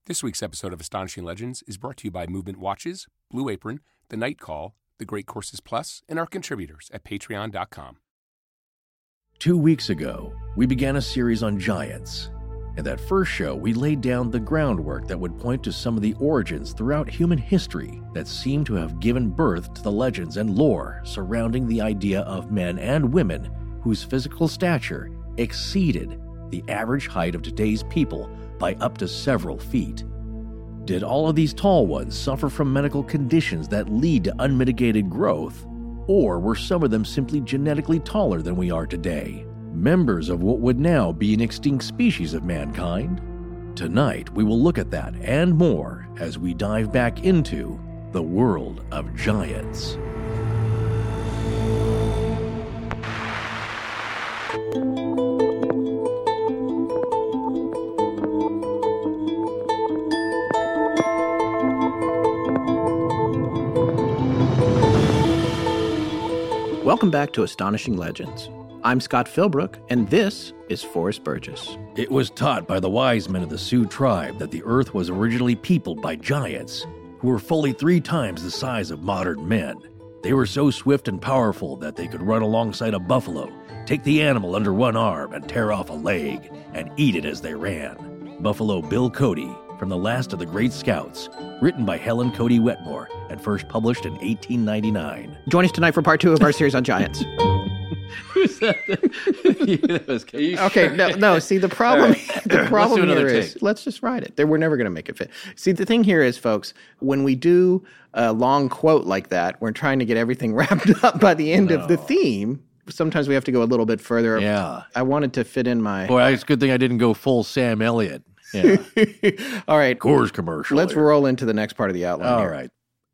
This week's episode of Astonishing Legends is brought to you by Movement Watches, Blue Apron, The Night Call, The Great Courses Plus, and our contributors at patreon.com. 2 weeks ago, we began a series on giants. In that first show, we laid down the groundwork that would point to some of the origins throughout human history that seem to have given birth to the legends and lore surrounding the idea of men and women whose physical stature exceeded the average height of today's people by up to several feet. Did all of these tall ones suffer from medical conditions that lead to unmitigated growth? Or were some of them simply genetically taller than we are today, members of what would now be an extinct species of mankind? Tonight, we will look at that and more as we dive back into the world of giants. Welcome back to Astonishing Legends. I'm Scott Philbrook, and this is Forrest Burgess. It was taught by the wise men of the Sioux tribe that the earth was originally peopled by giants, who were fully 3 times the size of modern men. They were so swift and powerful that they could run alongside a buffalo, take the animal under one arm and tear off a leg, and eat it as they ran. Buffalo Bill Cody, from The Last of the Great Scouts, written by Helen Cody Wetmore, and first published in 1899. Join us tonight for part 2 of our series on giants. Who's that? Okay, no. See, the problem here is, let's just write it. We're never going to make it fit. See, the thing here is, folks, when we do a long quote like that, we're trying to get everything wrapped up by the end of the theme. Sometimes we have to go a little bit further. Yeah. I wanted to fit in my... Boy, it's a good thing I didn't go full Sam Elliott. Yeah. All right. Coors commercial. Let's roll into the next part of the outline. All right.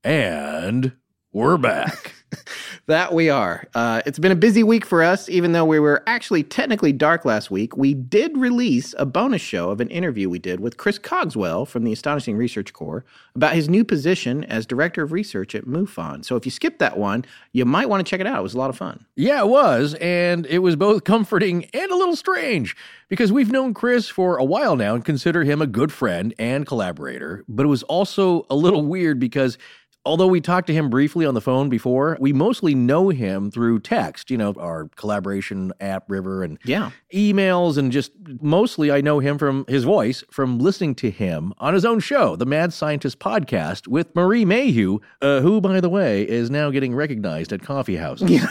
And we're back. That we are. It's been a busy week for us, even though we were actually technically dark last week. We did release a bonus show of an interview we did with Chris Cogswell from the Astonishing Research Corps about his new position as Director of Research at MUFON. So if you skipped that one, you might want to check it out. It was a lot of fun. Yeah, it was. And it was both comforting and a little strange because we've known Chris for a while now and consider him a good friend and collaborator. But it was also a little weird because although we talked to him briefly on the phone before, we mostly know him through text, our collaboration app, River, and emails, and just mostly I know him from his voice, from listening to him on his own show, the Mad Scientist Podcast, with Marie Mayhew, who, by the way, is now getting recognized at coffee houses. Yeah.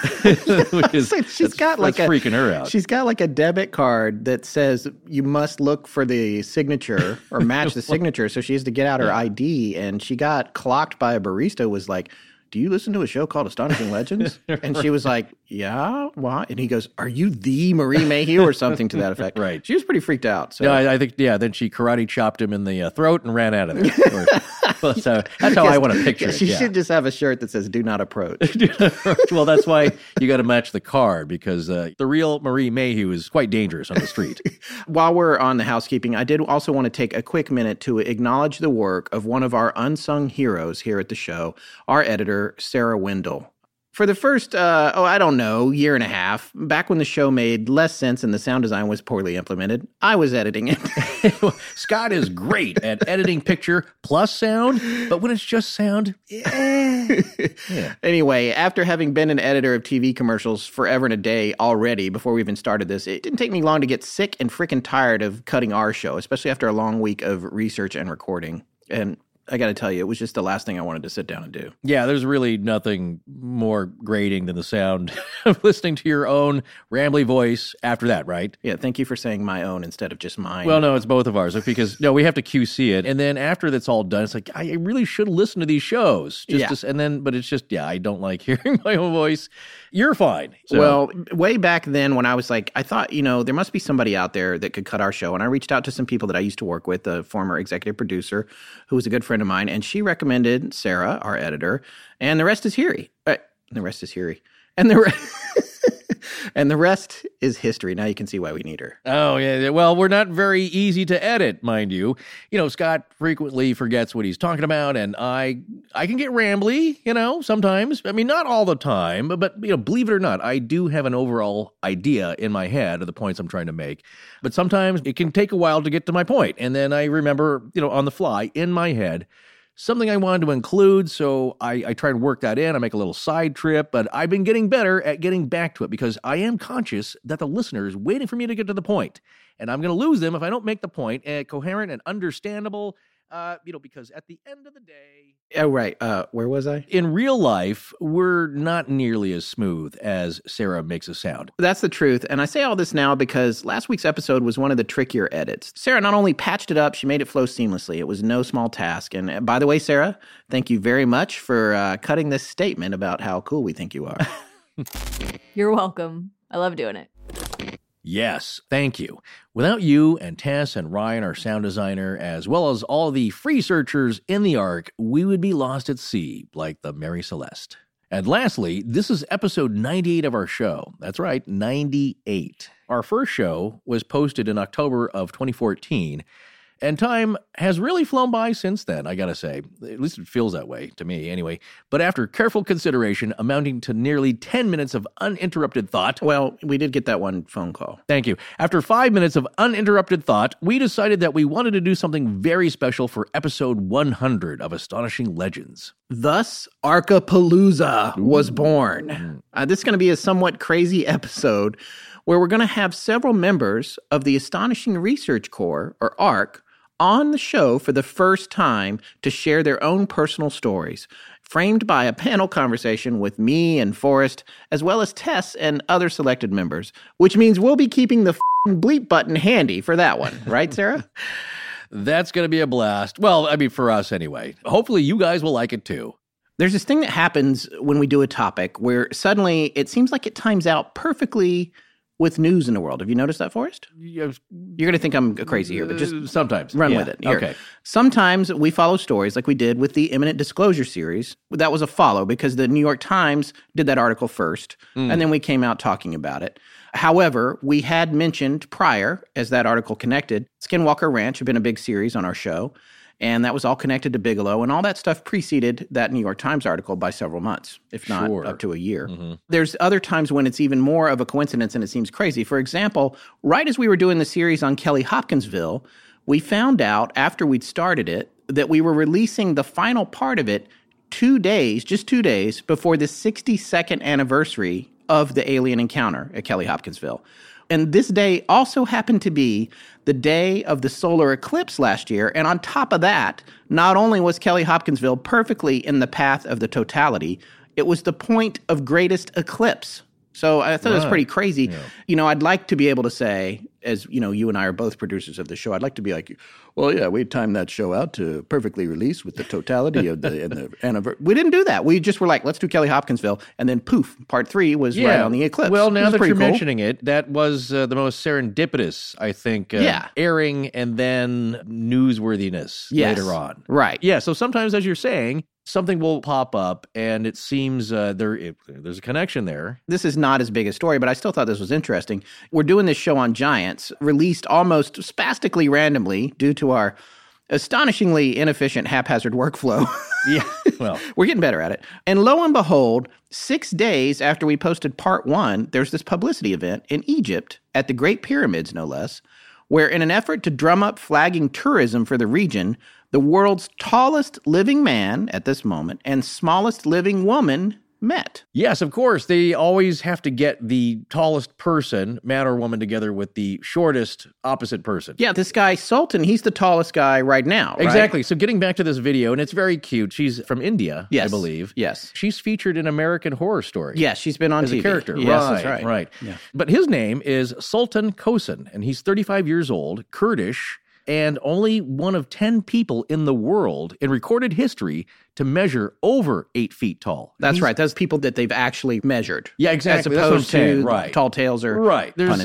She's got freaking her out. She's got like a debit card that says you must look for the signature or match the signature, so she has to get out her ID, and she got clocked by a barista. Was like, do you listen to a show called Astonishing Legends? And she was like, yeah, why? And he goes, are you the Marie Mayhew or something to that effect? Right. She was pretty freaked out. So. Yeah, I think, then she karate chopped him in the throat and ran out of there. So that's how I want to picture it. She should just have a shirt that says, do not approach. Well, that's why you got to match the card, because the real Marie Mayhew is quite dangerous on the street. While we're on the housekeeping, I did also want to take a quick minute to acknowledge the work of one of our unsung heroes here at the show, our editor, Sarah Wendell. For the first, year and a half, back when the show made less sense and the sound design was poorly implemented, I was editing it. Scott is great at editing picture plus sound, but when it's just sound, yeah. Anyway, after having been an editor of TV commercials forever and a day already, before we even started this, it didn't take me long to get sick and freaking tired of cutting our show, especially after a long week of research and recording. And I got to tell you, it was just the last thing I wanted to sit down and do. Yeah, there's really nothing more grating than the sound of listening to your own rambly voice after that, right? Yeah, thank you for saying my own instead of just mine. Well, no, it's both of ours, because we have to QC it, and then after that's all done, it's like, I really should listen to these shows. But it's just, I don't like hearing my own voice. You're fine. So. Well, way back then when I was like, I thought, there must be somebody out there that could cut our show. And I reached out to some people that I used to work with, the former executive producer, who was a good friend of mine. And she recommended Sarah, our editor, and the rest is history. And And the rest is history. Now you can see why we need her. Oh, yeah. Well, we're not very easy to edit, mind you. Scott frequently forgets what he's talking about, and I can get rambly, sometimes. I mean, not all the time, but, believe it or not, I do have an overall idea in my head of the points I'm trying to make. But sometimes it can take a while to get to my point, and then I remember, on the fly, in my head, something I wanted to include, so I try to work that in. I make a little side trip, but I've been getting better at getting back to it because I am conscious that the listener is waiting for me to get to the point, and I'm going to lose them if I don't make the point coherent and understandable, because at the end of the day... Oh, right. Where was I? In real life, we're not nearly as smooth as Sarah makes us sound. That's the truth. And I say all this now because last week's episode was one of the trickier edits. Sarah not only patched it up, she made it flow seamlessly. It was no small task. And by the way, Sarah, thank you very much for cutting this statement about how cool we think you are. You're welcome. I love doing it. Yes, thank you. Without you and Tess and Ryan, our sound designer, as well as all the free searchers in the Ark, we would be lost at sea like the Mary Celeste. And lastly, this is episode 98 of our show. That's right, 98. Our first show was posted in October of 2014, and time has really flown by since then, I gotta say. At least it feels that way, to me anyway. But after careful consideration, amounting to nearly 10 minutes of uninterrupted thought... Well, we did get that one phone call. Thank you. After 5 minutes of uninterrupted thought, we decided that we wanted to do something very special for episode 100 of Astonishing Legends. Thus, Arkapalooza was born. This is going to be a somewhat crazy episode where we're going to have several members of the Astonishing Research Corps, or ARC, on the show for the first time to share their own personal stories, framed by a panel conversation with me and Forrest, as well as Tess and other selected members, which means we'll be keeping the bleep button handy for that one. Right, Sarah? That's going to be a blast. Well, I mean, for us anyway. Hopefully you guys will like it too. There's this thing that happens when we do a topic where suddenly it seems like it times out perfectly with news in the world. Have you noticed that, Forrest? You're going to think I'm crazy here, but just sometimes run with it. Here. Okay. Sometimes we follow stories like we did with the Imminent Disclosure series. That was a follow because the New York Times did that article first, and then we came out talking about it. However, we had mentioned prior, as that article connected, Skinwalker Ranch had been a big series on our show, and that was all connected to Bigelow, and all that stuff preceded that New York Times article by several months, if not up to a year. There's other times when it's even more of a coincidence and it seems crazy. For example, right as we were doing the series on Kelly Hopkinsville, we found out after we'd started it that we were releasing the final part of it 2 days, just 2 days, before the 62nd anniversary of the alien encounter at Kelly Hopkinsville. And this day also happened to be the day of the solar eclipse last year. And on top of that, not only was Kelly Hopkinsville perfectly in the path of the totality, it was the point of greatest eclipse. So I thought it was pretty crazy. Yeah. I'd like to be able to say, as you and I are both producers of the show, I'd like to be like, well, yeah, we timed that show out to perfectly release with the totality of the anniversary. We didn't do that. We just were like, let's do Kelly Hopkinsville. And then poof, part 3 was right on the eclipse. Well, now that you're mentioning it, that was the most serendipitous, I think, airing and then newsworthiness later on. Right. Yeah, so sometimes, as you're saying, something will pop up, and it seems there's a connection there. This is not as big a story, but I still thought this was interesting. We're doing this show on giants, released almost spastically randomly due to our astonishingly inefficient, haphazard workflow. Yeah, well. We're getting better at it. And lo and behold, 6 days after we posted part 1, there's this publicity event in Egypt at the Great Pyramids, no less, where in an effort to drum up flagging tourism for the region, the world's tallest living man at this moment and smallest living woman met. Yes, of course. They always have to get the tallest person, man or woman, together with the shortest opposite person. Yeah, this guy, Sultan, he's the tallest guy right now, right? Exactly. So getting back to this video, and it's very cute. She's from India, yes. I believe. Yes. She's featured in American Horror Story. Yes, she's been on as TV. a character. Yes, that's right. Yeah. But his name is Sultan Kosin, and he's 35 years old, Kurdish, and only one of 10 people in the world in recorded history to measure over 8 feet tall. That's right. Those people that they've actually measured. Yeah, exactly. As opposed to right. tall tales or right. There's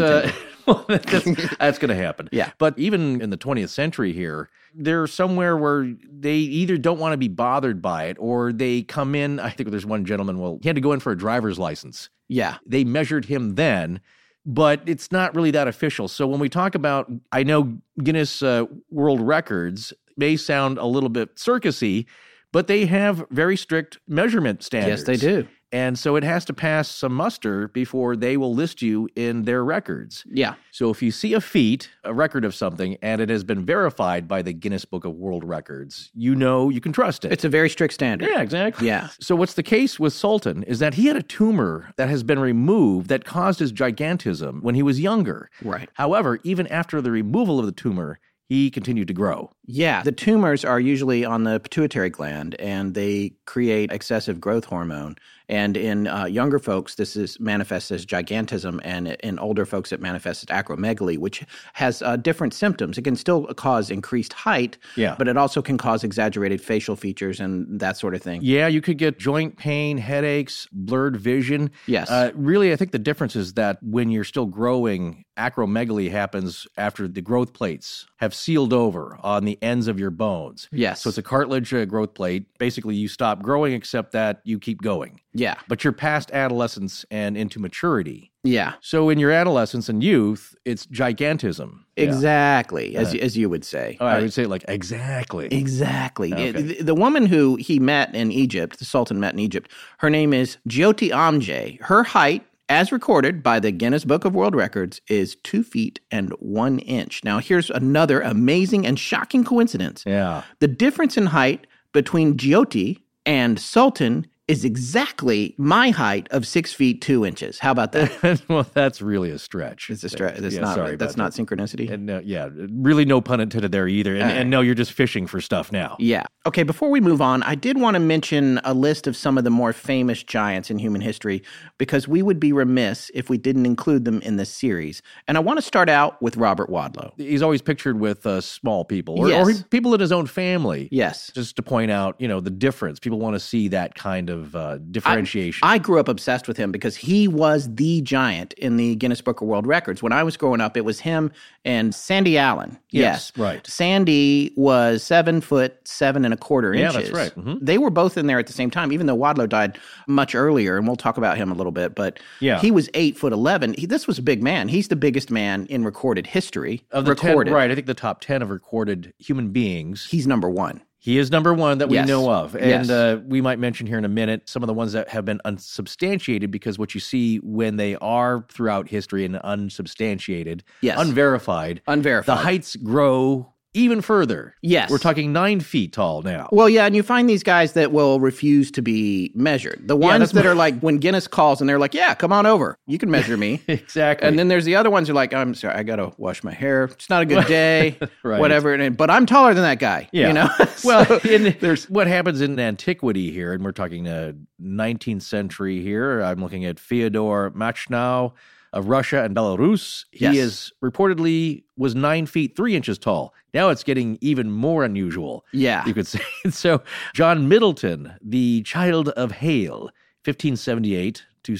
that's going to happen. Yeah. But even in the 20th century here, they're somewhere where they either don't want to be bothered by it or they come in. I think there's one gentleman, he had to go in for a driver's license. Yeah. They measured him then, but it's not really that official. So when we talk about, I know Guinness World Records may sound a little bit circusy, but they have very strict measurement standards. Yes, they do. And so it has to pass some muster before they will list you in their records. Yeah. So if you see a record of something, and it has been verified by the Guinness Book of World Records, you know you can trust it. It's a very strict standard. Yeah, exactly. Yeah. So what's the case with Sultan is that he had a tumor that has been removed that caused his gigantism when he was younger. Right. However, even after the removal of the tumor, he continued to grow. Yeah, the tumors are usually on the pituitary gland, and they create excessive growth hormone. And in younger folks, this is manifests as gigantism, and in older folks, it manifests as acromegaly, which has different symptoms. It can still cause increased height, but it also can cause exaggerated facial features and that sort of thing. Yeah, you could get joint pain, headaches, blurred vision. Yes. Really, I think the difference is that when you're still growing, acromegaly happens after the growth plates have sealed over on the ends of your bones. Yes. So it's a cartilage growth plate. Basically, you stop growing except that you keep going. Yeah. But you're past adolescence and into maturity. Yeah. So in your adolescence and youth, it's gigantism. Exactly, as you would say. I would say like exactly. Exactly. Okay. The woman who he met in Egypt, the Sultan met in Egypt, her name is Jyoti Amje. Her height, as recorded by the Guinness Book of World Records, is 2 feet and 1 inch. Now, here's another amazing and shocking coincidence. Yeah. The difference in height between Jyoti and Sultan is exactly my height of 6 feet 2 inches. How about that? Well, that's really a stretch. It's a stretch. That's That's not synchronicity. And really no pun intended there either. And no, you're just fishing for stuff now. Yeah. Okay, before we move on, I did want to mention a list of some of the more famous giants in human history because we would be remiss if we didn't include them in this series. And I want to start out with Robert Wadlow. He's always pictured with small people or Yes. people in his own family. Yes. Just to point out, the difference. People want to see that kind of differentiation. I grew up obsessed with him because he was the giant in the Guinness Book of World Records. When I was growing up, it was him and Sandy Allen. Yes, right. Sandy was 7 foot 7.25 inches. Yeah, that's right. Mm-hmm. They were both in there at the same time, even though Wadlow died much earlier, and we'll talk about him a little bit. But he was 8'11". This was a big man. He's the biggest man in recorded history. Of the 10, right, I think the top 10 of recorded human beings. He's number one. He is number one that we know of. And Yes. We might mention here in a minute some of the ones that have been unsubstantiated because what you see when they are throughout history and unsubstantiated, unverified, the heights grow even further. Yes. We're talking 9 feet tall now. Well, yeah, and you find these guys that will refuse to be measured. The ones that are like, when Guinness calls and they're like, yeah, come on over. You can measure me. Exactly. And then there's the other ones who are like, I'm sorry, I got to wash my hair. It's not a good day, Right. whatever. But I'm taller than that guy, Yeah. you know? Well, there's what happens in antiquity here, and we're talking 19th century here. I'm looking at Fyodor Machnow of Russia and Belarus. He is reportedly was 9 feet 3 inches tall. Now it's getting even more unusual. Yeah. You could say. So John Middleton, the child of Hale, 1578 to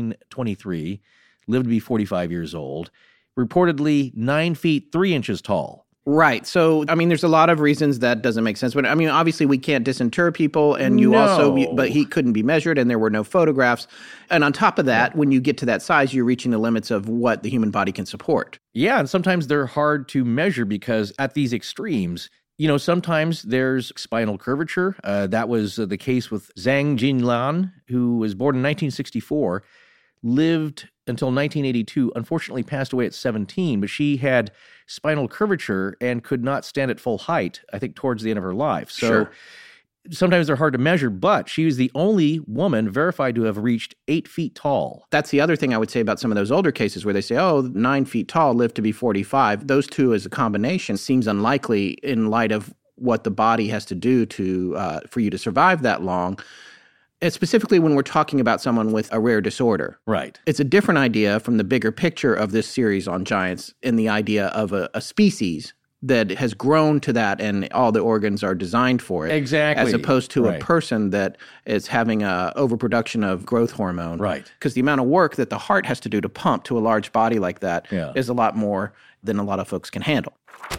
1623, lived to be 45 years old, reportedly 9 feet 3 inches tall. Right. So, I mean, there's a lot of reasons that doesn't make sense. But, I mean, obviously we can't disinter people, and but he couldn't be measured, and there were no photographs. And on top of that, when you get to that size, you're reaching the limits of what the human body can support. Yeah, and sometimes they're hard to measure because at these extremes, sometimes there's spinal curvature. That was the case with Zhang Jinlan, who was born in 1964, lived until 1982, unfortunately passed away at 17, but she had spinal curvature and could not stand at full height, I think, towards the end of her life. So sometimes they're hard to measure, but she was the only woman verified to have reached 8 feet tall. That's the other thing I would say about some of those older cases where they say, 9 feet tall, lived to be 45. Those two as a combination seems unlikely in light of what the body has to do to for you to survive that long. And specifically when we're talking about someone with a rare disorder. Right. It's a different idea from the bigger picture of this series on giants in the idea of a species that has grown to that and all the organs are designed for it. Exactly. As opposed to Right. a person that is having a overproduction of growth hormone. Right. Because the amount of work that the heart has to do to pump to a large body like that is a lot more than a lot of folks can handle.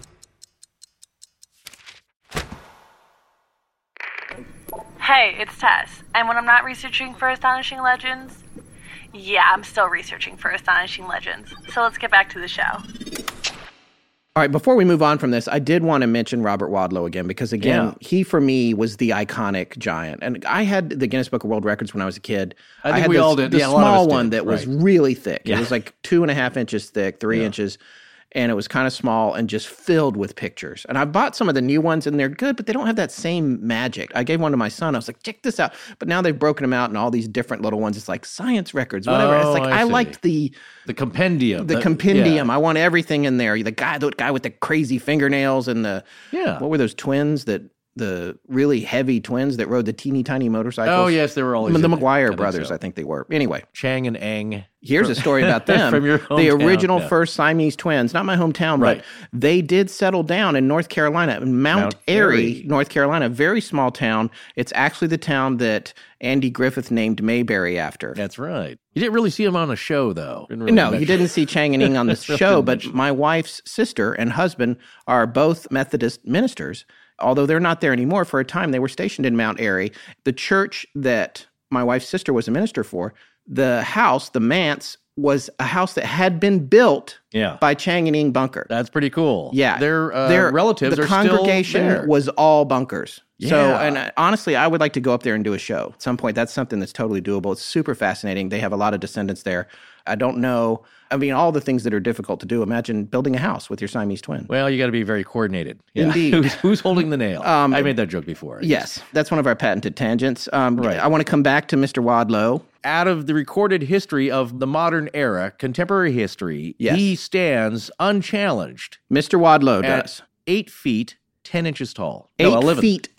Hey, it's Tess. And when I'm not researching for Astonishing Legends, yeah, I'm still researching for Astonishing Legends. So let's get back to the show. All right, before we move on from this, I did want to mention Robert Wadlow again because, again, he, for me, was the iconic giant. And I had the Guinness Book of World Records when I was a kid. I think had we all did. The Yeah, a lot of us small did. one that was Right. really thick. Yeah. It was like 2.5 inches thick, 3 inches. And it was kind of small and just filled with pictures. And I bought some of the new ones, and they're good, but they don't have that same magic. I gave one to my son. I was like, check this out. But now they've broken them out in all these different little ones. It's like science records, whatever. Oh, It's like I I see. liked the compendium. compendium. I want everything in there. The guy with the crazy fingernails and the what were those twins the really heavy twins that rode the teeny tiny motorcycles? Oh, yes, they were always the in there. McGuire I think brothers, so. I think they were. Anyway, Chang and Eng. here's a story about them. From your the hometown, original yeah. first Siamese twins, not my hometown, Right. but they did settle down in North Carolina, in Mount Airy, North Carolina, very small town. It's actually the town that Andy Griffith named Mayberry after. That's right. You didn't really see him on a show, though. No, you didn't see Chang and Ing on the show, but my wife's sister and husband are both Methodist ministers. Although they're not there anymore, for a time they were stationed in Mount Airy. The church that my wife's sister was a minister for, the house, the manse, was a house that had been built by Chang and Ing Bunker. That's pretty cool. Yeah. Their relatives the are congregation still there. was all bunkers. Yeah. So, and honestly, I would like to go up there and do a show at some point. That's something that's totally doable. It's super fascinating. They have a lot of descendants there. I don't know. I mean, all the things that are difficult to do. Imagine building a house with your Siamese twin. Well, you got to be very coordinated. Yeah. Indeed. Who's holding the nail? I made that joke before. Yes, that's one of our patented tangents. Right. I want to come back to Mr. Wadlow. Out of the recorded history of the modern era, contemporary history, he stands unchallenged. Mr. Wadlow does. 8 feet, 10 inches tall. 8 feet,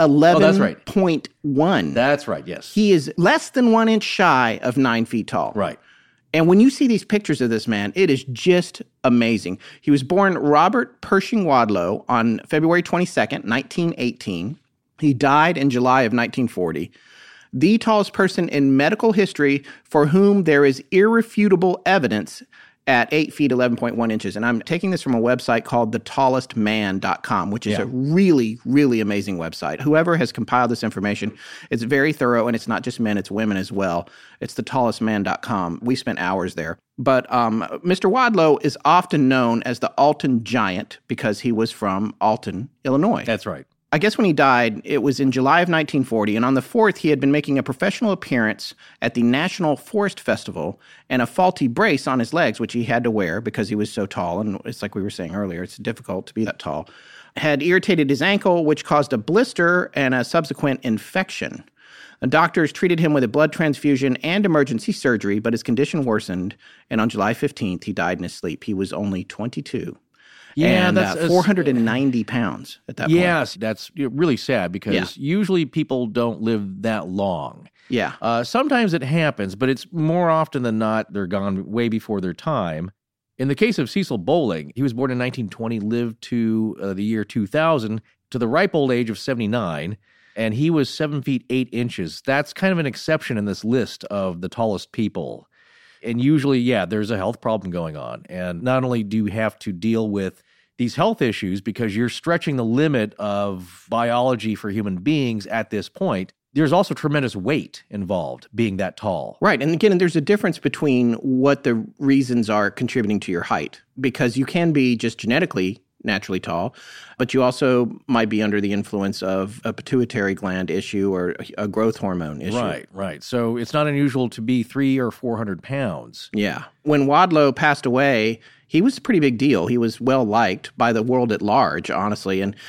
11.1. That's right, yes. He is less than 1 inch shy of 9 feet tall. Right. And when you see these pictures of this man, it is just amazing. He was born Robert Pershing Wadlow on February 22nd, 1918. He died in July of 1940. The tallest person in medical history for whom there is irrefutable evidence at 8 feet, 11.1 inches. And I'm taking this from a website called thetallestman.com, which is a really, really amazing website. Whoever has compiled this information, it's very thorough, and it's not just men, it's women as well. It's thetallestman.com. We spent hours there. But Mr. Wadlow is often known as the Alton Giant because he was from Alton, Illinois. That's right. I guess when he died, it was in July of 1940, and on the 4th, he had been making a professional appearance at the National Forest Festival, and a faulty brace on his legs, which he had to wear because he was so tall, and it's like we were saying earlier, it's difficult to be that tall, had irritated his ankle, which caused a blister and a subsequent infection. The doctors treated him with a blood transfusion and emergency surgery, but his condition worsened, and on July 15th, he died in his sleep. He was only 22. Yeah, and that's 490 pounds at that point. Yes, that's really sad because usually people don't live that long. Yeah. Sometimes it happens, but it's more often than not they're gone way before their time. In the case of Cecil Bowling, he was born in 1920, lived to the year 2000, to the ripe old age of 79, and he was 7 feet 8 inches. That's kind of an exception in this list of the tallest people. And usually, there's a health problem going on. And not only do you have to deal with these health issues because you're stretching the limit of biology for human beings at this point, there's also tremendous weight involved being that tall. Right. And again, there's a difference between what the reasons are contributing to your height, because you can be just genetically naturally tall, but you also might be under the influence of a pituitary gland issue or a growth hormone issue. Right. So it's not unusual to be 300 or 400 pounds. Yeah. When Wadlow passed away, he was a pretty big deal. He was well liked by the world at large, honestly, and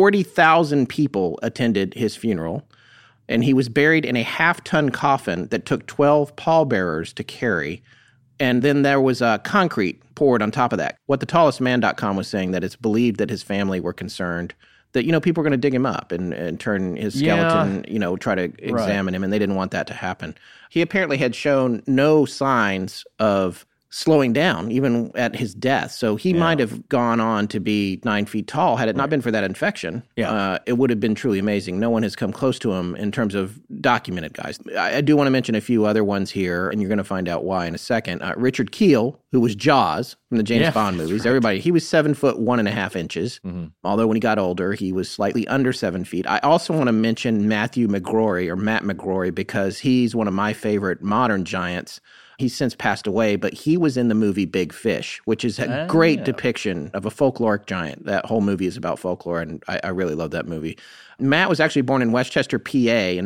40,000 people attended his funeral. And he was buried in a half-ton coffin that took 12 pallbearers to carry. And then there was concrete poured on top of that. What thetallestman.com was saying, that it's believed that his family were concerned that, people were going to dig him up and turn his skeleton, try to examine him, and they didn't want that to happen. He apparently had shown no signs of slowing down even at his death. So he might have gone on to be 9 feet tall had it not been for that infection. It would have been truly amazing. No one has come close to him in terms of documented guys. I do want to mention a few other ones here, and you're going to find out why in a second. Richard Kiel, who was Jaws from the James Bond movies. Everybody, he was 7 foot 1.5 inches. Although when he got older, he was slightly under 7 feet. I also want to mention Matthew McGrory, or Matt McGrory, because he's one of my favorite modern giants. He's since passed away, but he was in the movie Big Fish, which is a great depiction of a folkloric giant. That whole movie is about folklore, and I really love that movie. Matt was actually born in Westchester, PA in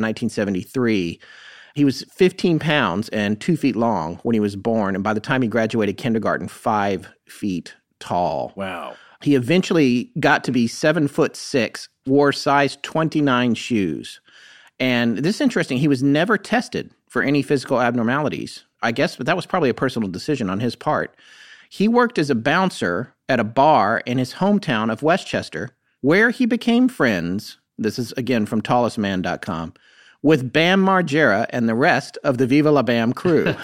1973. He was 15 pounds and 2 feet long when he was born, and by the time he graduated kindergarten, 5 feet tall. Wow. He eventually got to be 7'6", wore size 29 shoes. And this is interesting. He was never tested for any physical abnormalities. I guess, but that was probably a personal decision on his part. He worked as a bouncer at a bar in his hometown of Westchester, where he became friends, this is again from tallestman.com, with Bam Margera and the rest of the Viva La Bam crew.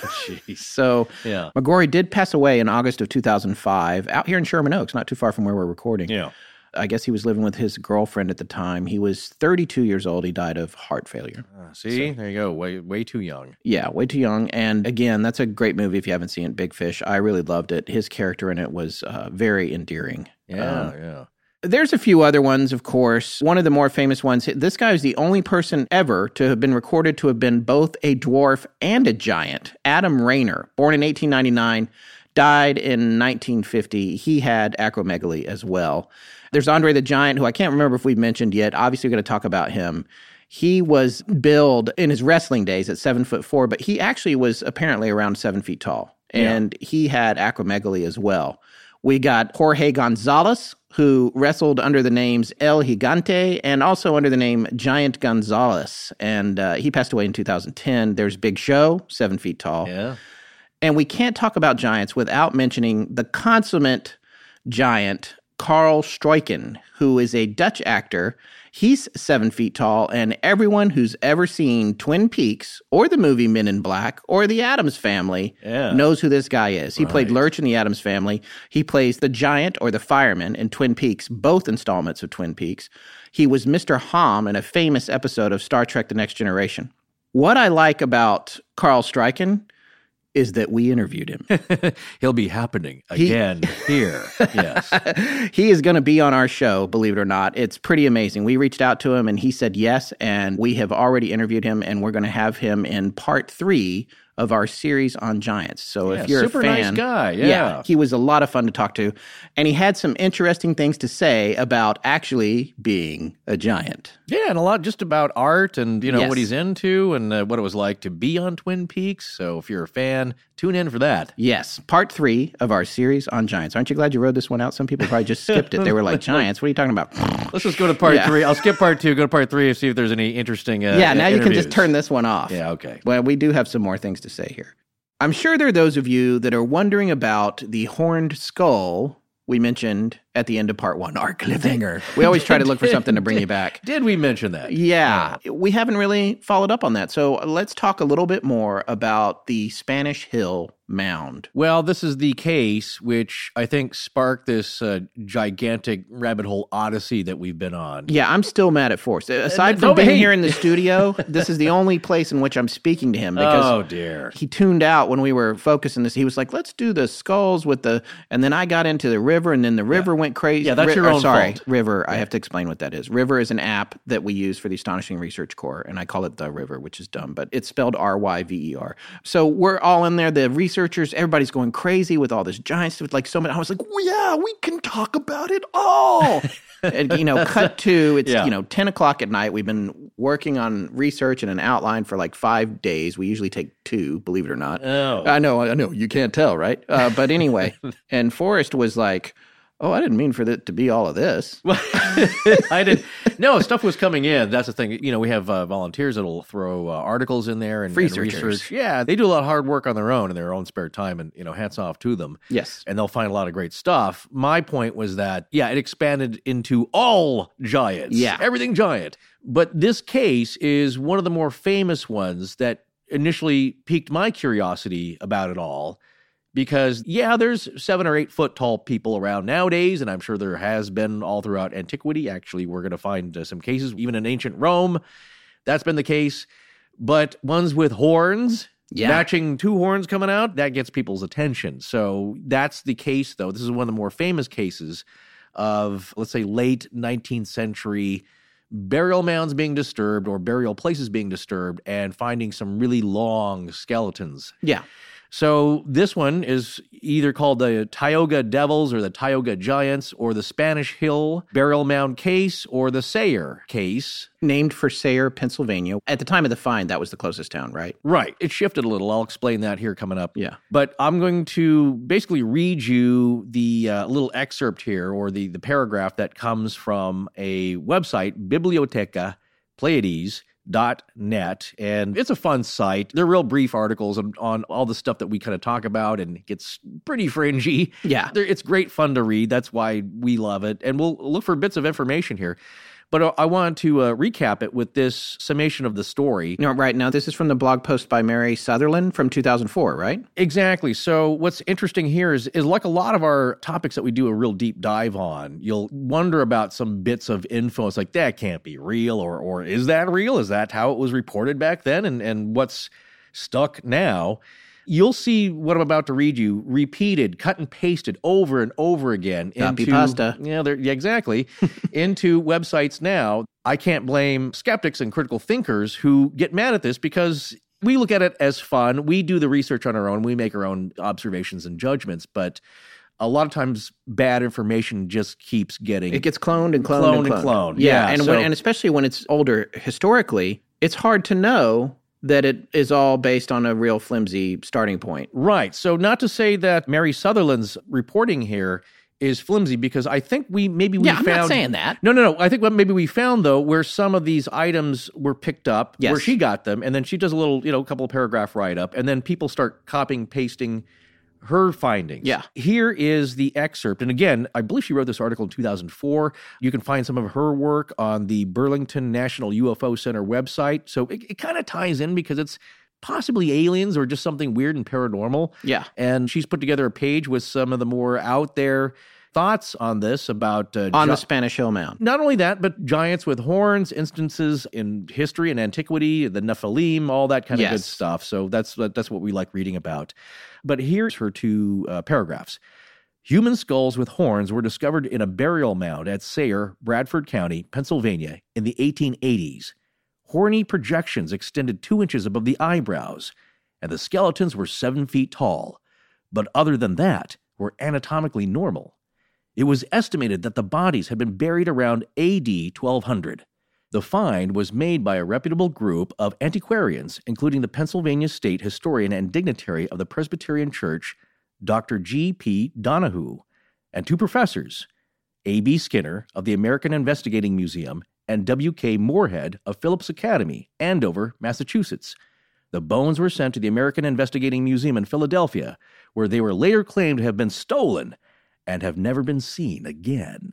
So McGrory did pass away in August of 2005 out here in Sherman Oaks, not too far from where we're recording. Yeah. I guess he was living with his girlfriend at the time. He was 32 years old. He died of heart failure. There you go. Way too young. Yeah, way too young. And again, that's a great movie if you haven't seen it, Big Fish. I really loved it. His character in it was very endearing. There's a few other ones, of course. One of the more famous ones, this guy is the only person ever to have been recorded to have been both a dwarf and a giant. Adam Rayner, born in 1899, died in 1950. He had acromegaly as well. There's Andre the Giant, who I can't remember if we've mentioned yet. Obviously, we're going to talk about him. He was billed in his wrestling days at 7'4", but he actually was apparently around 7 feet tall. And he had acromegaly as well. We got Jorge Gonzalez, who wrestled under the names El Gigante and also under the name Giant Gonzalez. And he passed away in 2010. There's Big Show, 7 feet tall. Yeah. And we can't talk about giants without mentioning the consummate giant, Carl Struycken, who is a Dutch actor. He's 7 feet tall, and everyone who's ever seen Twin Peaks or the movie Men in Black or The Addams Family knows who this guy is. He played Lurch in The Addams Family. He plays the giant or the fireman in Twin Peaks, both installments of Twin Peaks. He was Mr. Hom in a famous episode of Star Trek The Next Generation. What I like about Carl Struycken is that we interviewed him. He'll be happening again here. Yes. He is going to be on our show, believe it or not. It's pretty amazing. We reached out to him and he said yes, and we have already interviewed him, and we're going to have him in part 3 of our series on giants. So if you're a fan. Super nice guy. Yeah. He was a lot of fun to talk to, and he had some interesting things to say about actually being a giant. Yeah, and a lot just about art and, what he's into and what it was like to be on Twin Peaks. So if you're a fan, tune in for that. Yes, part 3 of our series on giants. Aren't you glad you wrote this one out? Some people probably just skipped it. They were like, giants, what are you talking about? Let's just go to part 3. I'll skip part 2, go to part 3 and see if there's any interesting now interviews. You can just turn this one off. Yeah, okay. Well, we do have some more things to say here. I'm sure there are those of you that are wondering about the horned skull we mentioned at the end of part 1, our cliffhanger. We always try to look for something to bring you back. Did we mention that? Yeah, we haven't really followed up on that. So let's talk a little bit more about the Spanish Hill Mound. Well, this is the case which I think sparked this gigantic rabbit hole odyssey that we've been on. Yeah, I'm still mad at Forrest. Aside from being here in the studio, this is the only place in which I'm speaking to him because he tuned out when we were focusing this. He was like, let's do the skulls with the, and then I got into the river, and then the river went crazy. Yeah, that's your own fault. River, I have to explain what that is. River is an app that we use for the Astonishing Research Corps, and I call it The River, which is dumb, but it's spelled R-Y-V-E-R. So we're all in there, the researchers, everybody's going crazy with all this giant stuff, like so many. I was like, well, yeah, we can talk about it all. And, cut to, it's, 10 o'clock at night. We've been working on research and an outline for like 5 days. We usually take 2, believe it or not. Oh. I know. You can't tell, right? But anyway, and Forrest was like, oh, I didn't mean for it to be all of this. I didn't. No, stuff was coming in. That's the thing. We have volunteers that'll throw articles in there and research. Yeah, they do a lot of hard work on their own in their own spare time, and hats off to them. Yes, and they'll find a lot of great stuff. My point was that it expanded into all giants. Yeah, everything giant. But this case is one of the more famous ones that initially piqued my curiosity about it all. Because, yeah, there's 7 or 8 foot tall people around nowadays, and I'm sure there has been all throughout antiquity. Actually, we're going to find some cases, even in ancient Rome, that's been the case. But ones with horns, matching 2 horns coming out, that gets people's attention. So that's the case, though. This is one of the more famous cases of, let's say, late 19th century burial mounds being disturbed or burial places being disturbed and finding some really long skeletons. Yeah. So this one is either called the Tioga Devils or the Tioga Giants or the Spanish Hill Burial Mound Case or the Sayre Case. Named for Sayre, Pennsylvania. At the time of the find, that was the closest town, right? Right. It shifted a little. I'll explain that here coming up. Yeah. But I'm going to basically read you the little excerpt here, or the paragraph that comes from a website, Bibliotheca Pleiades.net, and it's a fun site. They're real brief articles on all the stuff that we kind of talk about, and it gets pretty fringy. Yeah. It's great fun to read. That's why we love it, and we'll look for bits of information here. But I wanted to recap it with this summation of the story. No, right. Now, this is from the blog post by Mary Sutherland from 2004, right? Exactly. So what's interesting here is like a lot of our topics that we do a real deep dive on, you'll wonder about some bits of info. It's like, that can't be real, or is that real? Is that how it was reported back then? And what's stuck now? You'll see what I'm about to read you repeated, cut and pasted over and over again. Copy pasta. Yeah, exactly. Into websites now. I can't blame skeptics and critical thinkers who get mad at this because we look at it as fun. We do the research on our own. We make our own observations and judgments. But a lot of times bad information just keeps getting... It gets cloned and cloned and cloned. Yeah, and especially when it's older historically, it's hard to know that it is all based on a real flimsy starting point. Right. So not to say that Mary Sutherland's reporting here is flimsy, because I think we found... I'm not saying that. No. I think what maybe we found, though, where some of these items were picked up, yes, where she got them, and then she does a little, couple of paragraph write-up, and then people start copying, pasting her findings. Yeah. Here is the excerpt. And again, I believe she wrote this article in 2004. You can find some of her work on the Burlington National UFO Center website. So it kind of ties in because it's possibly aliens or just something weird and paranormal. Yeah. And she's put together a page with some of the more out there thoughts on this about... on the Spanish Hill Mound. Not only that, but giants with horns, instances in history and antiquity, the Nephilim, all that kind of good stuff. So that's what we like reading about. But here's her 2 paragraphs. Human skulls with horns were discovered in a burial mound at Sayre, Bradford County, Pennsylvania, in the 1880s. Horny projections extended 2 inches above the eyebrows, and the skeletons were 7 feet tall. But other than that, were anatomically normal. It was estimated that the bodies had been buried around AD 1200. The find was made by a reputable group of antiquarians, including the Pennsylvania State Historian and dignitary of the Presbyterian Church, Dr. G.P. Donahue, and 2 professors, A.B. Skinner of the American Investigating Museum and W.K. Moorhead of Phillips Academy, Andover, Massachusetts. The bones were sent to the American Investigating Museum in Philadelphia, where they were later claimed to have been stolen and have never been seen again.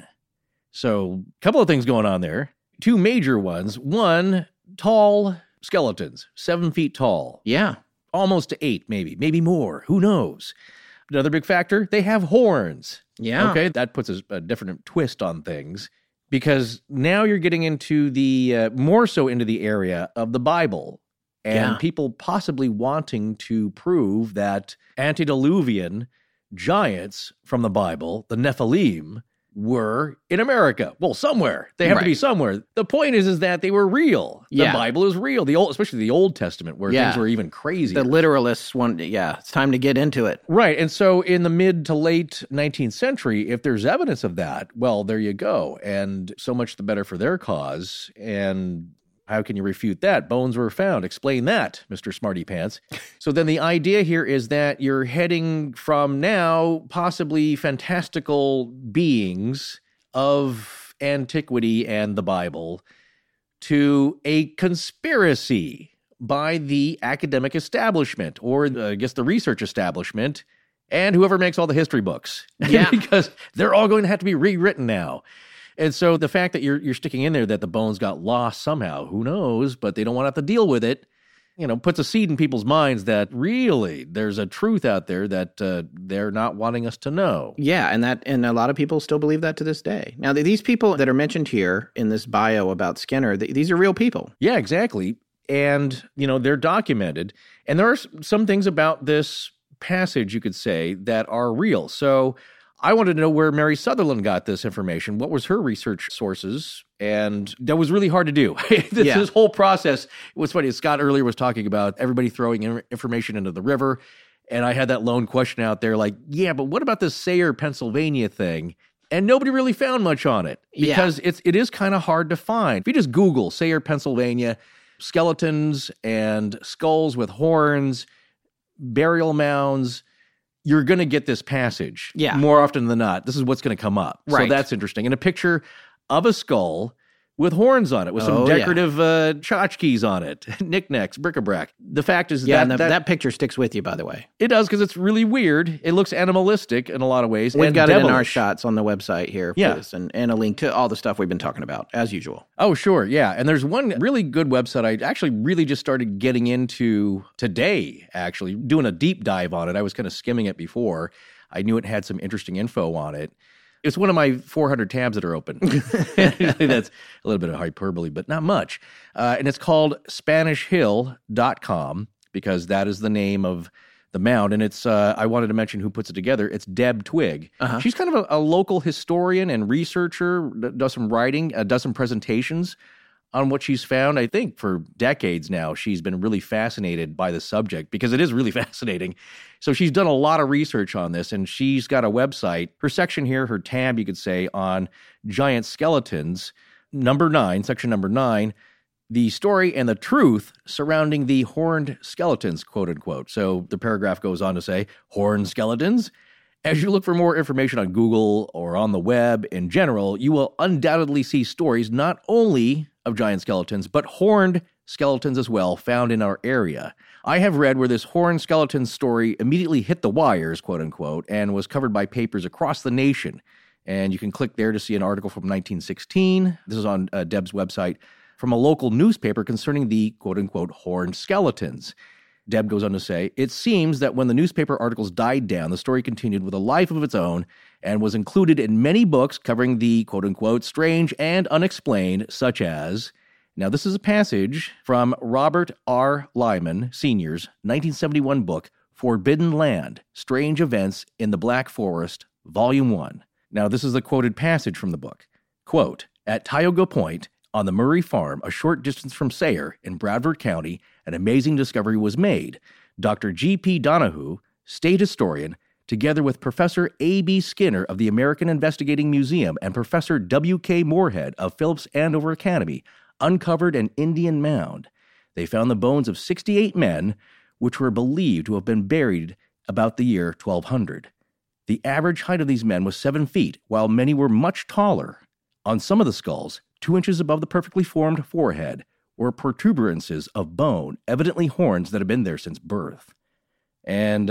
So, a couple of things going on there. 2 major ones. One, tall skeletons, 7 feet tall. Yeah. Almost to 8, maybe more. Who knows? Another big factor, they have horns. Yeah. Okay, that puts a different twist on things, because now you're getting into the, more so into the area of the Bible, and people possibly wanting to prove that antediluvian giants from the Bible, the Nephilim, were in America. Well, somewhere. They have to be somewhere. The point is that they were real. The Bible is real. Especially the Old Testament, where things were even crazier. The literalists want, it's time to get into it. Right. And so in the mid to late 19th century, if there's evidence of that, well, there you go. And so much the better for their cause. And how can you refute that? Bones were found. Explain that, Mr. Smarty Pants. So then the idea here is that you're heading from now possibly fantastical beings of antiquity and the Bible to a conspiracy by the academic establishment, or I guess the research establishment, and whoever makes all the history books. Yeah. Because they're all going to have to be rewritten now. And so the fact that you're sticking in there that the bones got lost somehow, who knows, but they don't want to have to deal with it. puts a seed in people's minds that really there's a truth out there that they're not wanting us to know. Yeah, and a lot of people still believe that to this day. Now, these people that are mentioned here in this bio about Skinner, these are real people. Yeah, exactly. And, they're documented. And there are some things about this passage, you could say, that are real. So I wanted to know where Mary Sutherland got this information. What was her research sources? And that was really hard to do. This whole process, it was funny. Scott earlier was talking about everybody throwing information into the river. And I had that lone question out there like, yeah, but what about this Sayre, Pennsylvania thing? And nobody really found much on it because it is kind of hard to find. If you just Google Sayre, Pennsylvania, skeletons and skulls with horns, burial mounds, you're going to get this passage more often than not. This is what's going to come up. Right. So that's interesting. And a picture of a skull with horns on it, with some decorative tchotchkes on it, knickknacks, bric-a-brac. The fact is that picture sticks with you, by the way. It does, because it's really weird. It looks animalistic in a lot of ways. We've got devilish. it in our shots on the website here, please, and a link to all the stuff we've been talking about, as usual. Oh, sure, yeah. And there's one really good website I actually really just started getting into today, actually, doing a deep dive on it. I was kind of skimming it before. I knew it had some interesting info on it. It's one of my 400 tabs that are open. That's a little bit of hyperbole, but not much. And it's called SpanishHill.com because that is the name of the mound. And it's, I wanted to mention who puts it together. It's Deb Twigg. Uh-huh. She's kind of a local historian and researcher, does some writing, does some presentations on what she's found. I think for decades now, she's been really fascinated by the subject because it is really fascinating. So she's done a lot of research on this, and she's got a website, her section here, her tab, you could say, on giant skeletons, section number 9, the story and the truth surrounding the horned skeletons, quote unquote. So the paragraph goes on to say, horned skeletons? As you look for more information on Google or on the web in general, you will undoubtedly see stories not only of giant skeletons, but horned skeletons as well, found in our area. I have read where this horned skeleton story immediately hit the wires, quote unquote, and was covered by papers across the nation. And you can click there to see an article from 1916. This is on Deb's website, from a local newspaper concerning the, quote unquote, horned skeletons. Deb goes on to say, it seems that when the newspaper articles died down, the story continued with a life of its own and was included in many books covering the, quote-unquote, strange and unexplained, such as, now this is a passage from Robert R. Lyman, Sr.'s 1971 book, Forbidden Land, Strange Events in the Black Forest, Volume 1. Now this is the quoted passage from the book. Quote, at Tioga Point, on the Murray Farm, a short distance from Sayre in Bradford County, an amazing discovery was made. Dr. G.P. Donahue, state historian, together with Professor A.B. Skinner of the American Investigating Museum and Professor W.K. Moorhead of Phillips Andover Academy, uncovered an Indian mound. They found the bones of 68 men, which were believed to have been buried about the year 1200. The average height of these men was 7 feet, while many were much taller. On some of the skulls, 2 inches above the perfectly formed forehead, were protuberances of bone, evidently horns that had been there since birth. And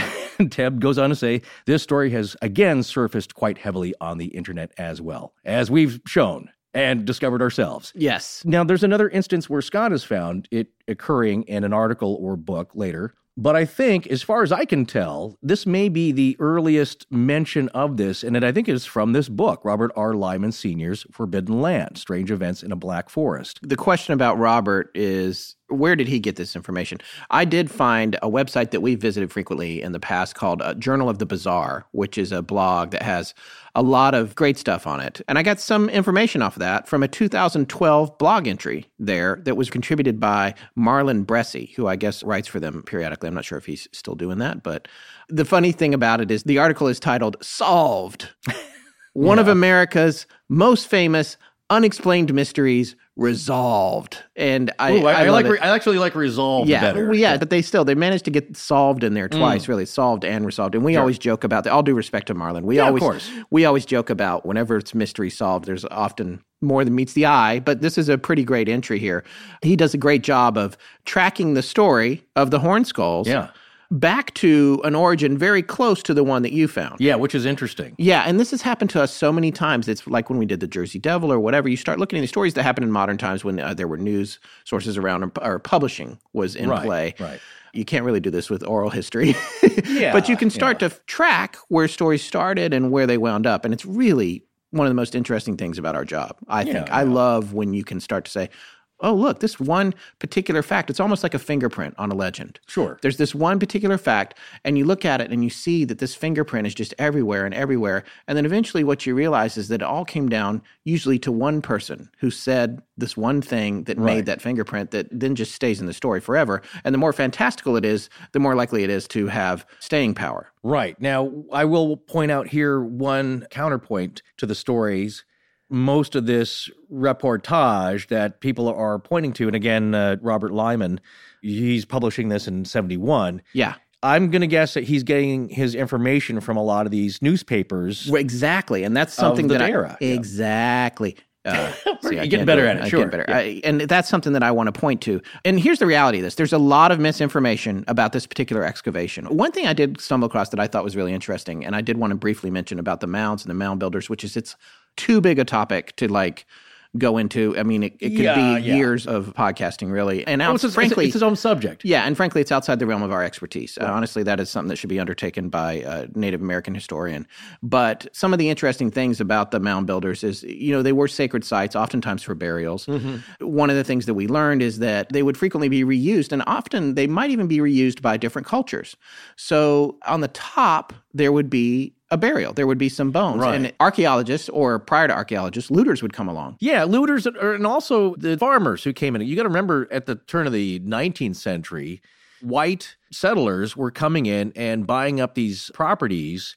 Deb goes on to say, this story has again surfaced quite heavily on the internet as well, as we've shown and discovered ourselves. Yes. Now, there's another instance where Scott has found it occurring in an article or book later. But I think, as far as I can tell, this may be the earliest mention of this, and I think it's from this book, Robert R. Lyman Sr.'s Forbidden Land, Strange Events in a Black Forest. The question about Robert is, where did he get this information? I did find a website that we visited frequently in the past called Journal of the Bizarre, which is a blog that has a lot of great stuff on it. And I got some information off of that from a 2012 blog entry there that was contributed by Marlon Bressi, who I guess writes for them periodically. I'm not sure if he's still doing that, but the funny thing about it is the article is titled Solved. One of America's most famous unexplained mysteries resolved. And I actually like resolved better. Yeah, but they managed to get solved in there twice, really, solved and resolved. And we always joke about that. All due respect to Marlon. Of course. We always joke about whenever it's mystery solved, there's often more than meets the eye, but this is a pretty great entry here. He does a great job of tracking the story of the horn skulls back to an origin very close to the one that you found. Yeah, which is interesting. Yeah, and this has happened to us so many times. It's like when we did the Jersey Devil or whatever. You start looking at the stories that happened in modern times when there were news sources around or publishing was in play. Right. You can't really do this with oral history. Yeah, but you can start to track where stories started and where they wound up. And it's really one of the most interesting things about our job, I think. I love when you can start to say, oh, look, this one particular fact, it's almost like a fingerprint on a legend. Sure. There's this one particular fact, and you look at it and you see that this fingerprint is just everywhere and everywhere. And then eventually what you realize is that it all came down usually to one person who said this one thing that made that fingerprint that then just stays in the story forever. And the more fantastical it is, the more likely it is to have staying power. Right. Now, I will point out here one counterpoint to the stories. Most of this reportage that people are pointing to, and again, Robert Lyman, he's publishing this in 1971. Yeah. I'm going to guess that he's getting his information from a lot of these newspapers. Well, exactly. And that's something of the that era. Exactly. You're getting better at it, sure. And that's something that I want to point to. And here's the reality of this. There's a lot of misinformation about this particular excavation. One thing I did stumble across that I thought was really interesting, and I did want to briefly mention about the mounds and the mound builders, which is it's too big a topic to go into. I mean, it could be years of podcasting, really. And frankly, it's its own subject. Yeah, and frankly, it's outside the realm of our expertise. Right. Honestly, that is something that should be undertaken by a Native American historian. But some of the interesting things about the mound builders is, they were sacred sites, oftentimes for burials. Mm-hmm. One of the things that we learned is that they would frequently be reused, and often they might even be reused by different cultures. So on the top, there would be a burial. There would be some bones. Right. And archaeologists, or prior to archaeologists, looters would come along. Yeah, looters, and also the farmers who came in. You got to remember, at the turn of the 19th century, white settlers were coming in and buying up these properties,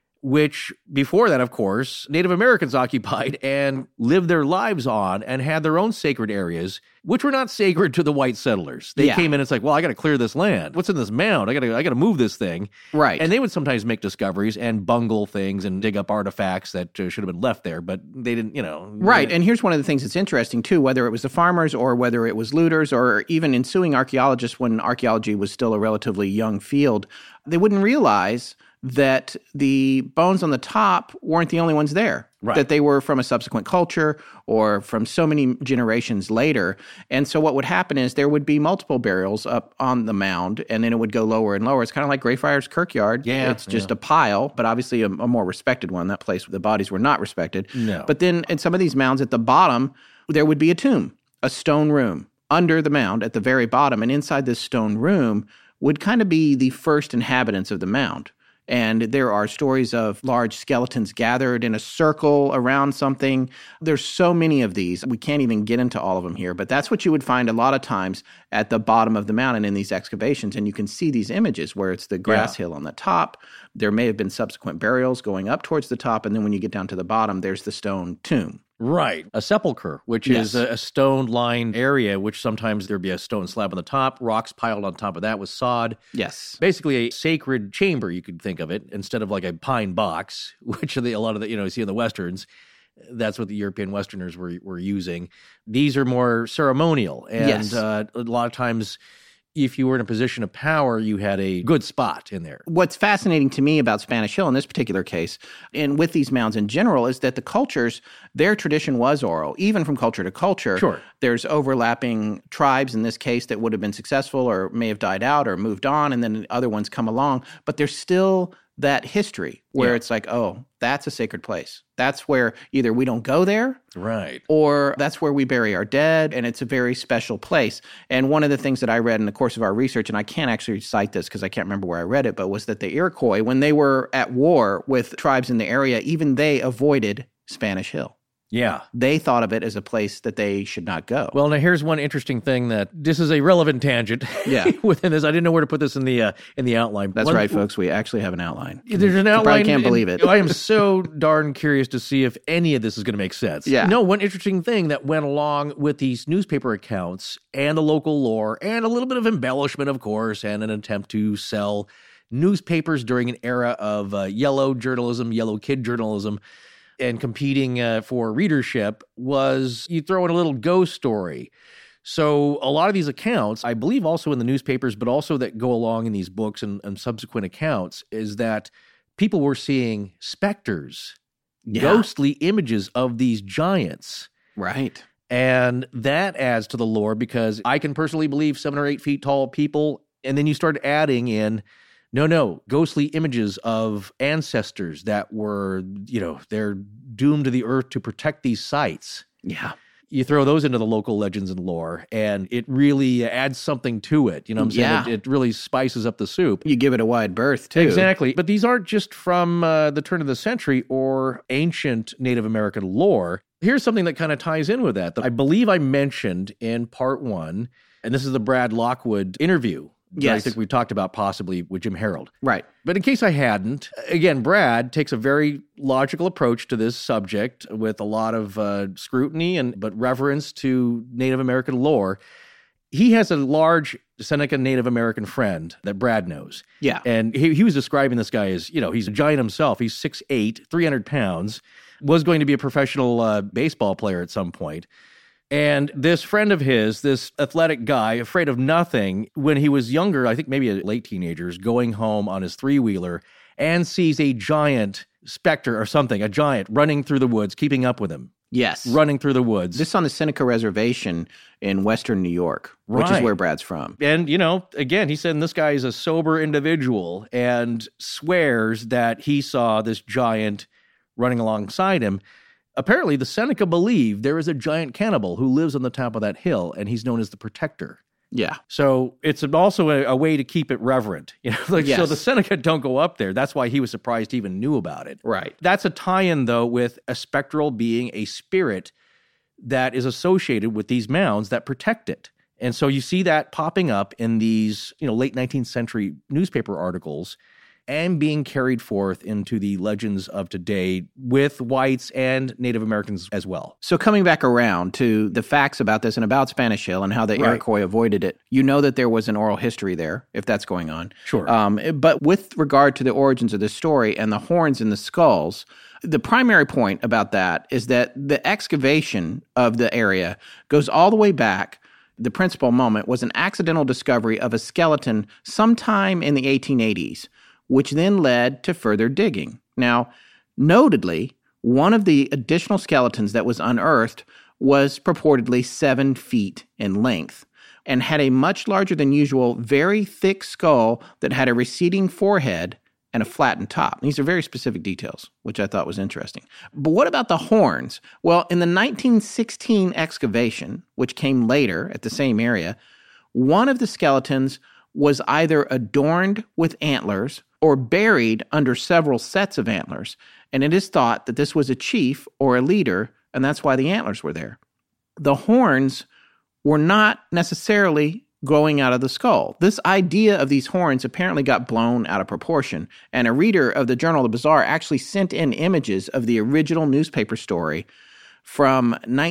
which before that, of course, Native Americans occupied and lived their lives on and had their own sacred areas, which were not sacred to the white settlers. They came in and it's like, well, I got to clear this land. What's in this mound? I got to move this thing. Right. And they would sometimes make discoveries and bungle things and dig up artifacts that should have been left there, but they didn't, Right. And here's one of the things that's interesting, too, whether it was the farmers or whether it was looters or even ensuing archaeologists when archaeology was still a relatively young field, they wouldn't realize that the bones on the top weren't the only ones there, that they were from a subsequent culture or from so many generations later. And so what would happen is there would be multiple burials up on the mound, and then it would go lower and lower. It's kind of like Greyfriars Kirkyard. Yeah, it's just a pile, but obviously a more respected one. That place, the bodies were not respected. No. But then in some of these mounds at the bottom, there would be a tomb, a stone room under the mound at the very bottom. And inside this stone room would kind of be the first inhabitants of the mound. And there are stories of large skeletons gathered in a circle around something. There's so many of these. We can't even get into all of them here, but that's what you would find a lot of times at the bottom of the mountain in these excavations. And you can see these images where it's the grass hill on the top. There may have been subsequent burials going up towards the top. And then when you get down to the bottom, there's the stone tomb. Right. A sepulcher, which is a stone-lined area, which sometimes there'd be a stone slab on the top, rocks piled on top of that with sod. Yes. Basically a sacred chamber, you could think of it, instead of like a pine box, which a lot of the, you see in the Westerns. That's what the European Westerners were using. These are more ceremonial. And a lot of times, if you were in a position of power, you had a good spot in there. What's fascinating to me about Spanish Hill in this particular case, and with these mounds in general, is that the cultures, their tradition was oral, even from culture to culture. Sure. There's overlapping tribes in this case that would have been successful or may have died out or moved on, and then other ones come along. But there's still that history where it's like, oh, that's a sacred place. That's where either we don't go there, right, or that's where we bury our dead, and it's a very special place. And one of the things that I read in the course of our research, and I can't actually cite this because I can't remember where I read it, but was that the Iroquois, when they were at war with tribes in the area, even they avoided Spanish Hill. Yeah. They thought of it as a place that they should not go. Well, now here's one interesting thing that this is a relevant tangent within this. I didn't know where to put this in the outline. That's right, folks. We actually have an outline. There's an outline. You probably can't believe it. I am so darn curious to see if any of this is going to make sense. Yeah. No, one interesting thing that went along with these newspaper accounts and the local lore and a little bit of embellishment, of course, and an attempt to sell newspapers during an era of yellow journalism, yellow kid journalism, and competing for readership was you throw in a little ghost story. So a lot of these accounts, I believe also in the newspapers, but also that go along in these books and subsequent accounts, is that people were seeing specters, ghostly images of these giants. Right. And that adds to the lore because I can personally believe 7 or 8 feet tall people. And then you start adding in, ghostly images of ancestors that were, they're doomed to the earth to protect these sites. Yeah. You throw those into the local legends and lore, and it really adds something to it. You know what I'm saying? Yeah. It really spices up the soup. You give it a wide berth, too. Exactly. But these aren't just from the turn of the century or ancient Native American lore. Here's something that kind of ties in with that I believe I mentioned in part 1, and this is the Brad Lockwood interview. Yes. I think we talked about possibly with Jim Harold. Right. But in case I hadn't, again, Brad takes a very logical approach to this subject with a lot of scrutiny but reverence to Native American lore. He has a large Seneca Native American friend that Brad knows. Yeah. And he was describing this guy as, he's a giant himself. He's 6'8", 300 pounds, was going to be a professional baseball player at some point. And this friend of his, this athletic guy, afraid of nothing, when he was younger, I think maybe a late teenager, is going home on his 3-wheeler and sees a giant specter or something, a giant running through the woods, keeping up with him. Yes. Running through the woods. This is on the Seneca Reservation in western New York, which is where Brad's from. And, again, he said this guy is a sober individual and swears that he saw this giant running alongside him. Apparently, the Seneca believe there is a giant cannibal who lives on the top of that hill, and he's known as the Protector. Yeah. So it's also a way to keep it reverent. Yes. So the Seneca don't go up there. That's why he was surprised he even knew about it. Right. That's a tie-in, though, with a spectral being, a spirit that is associated with these mounds that protect it. And so you see that popping up in these, late 19th century newspaper articles and being carried forth into the legends of today with whites and Native Americans as well. So coming back around to the facts about this and about Spanish Hill and how the Iroquois avoided it, that there was an oral history there, if that's going on. Sure. But with regard to the origins of the story and the horns and the skulls, the primary point about that is that the excavation of the area goes all the way back. The principal moment was an accidental discovery of a skeleton sometime in the 1880s. Which then led to further digging. Now, notedly, one of the additional skeletons that was unearthed was purportedly 7 feet in length and had a much larger than usual, very thick skull that had a receding forehead and a flattened top. These are very specific details, which I thought was interesting. But what about the horns? Well, in the 1916 excavation, which came later at the same area, one of the skeletons was either adorned with antlers or buried under several sets of antlers, and it is thought that this was a chief or a leader, and that's why the antlers were there. The horns were not necessarily growing out of the skull. This idea of these horns apparently got blown out of proportion, and a reader of the Journal of the Bazaar actually sent in images of the original newspaper story from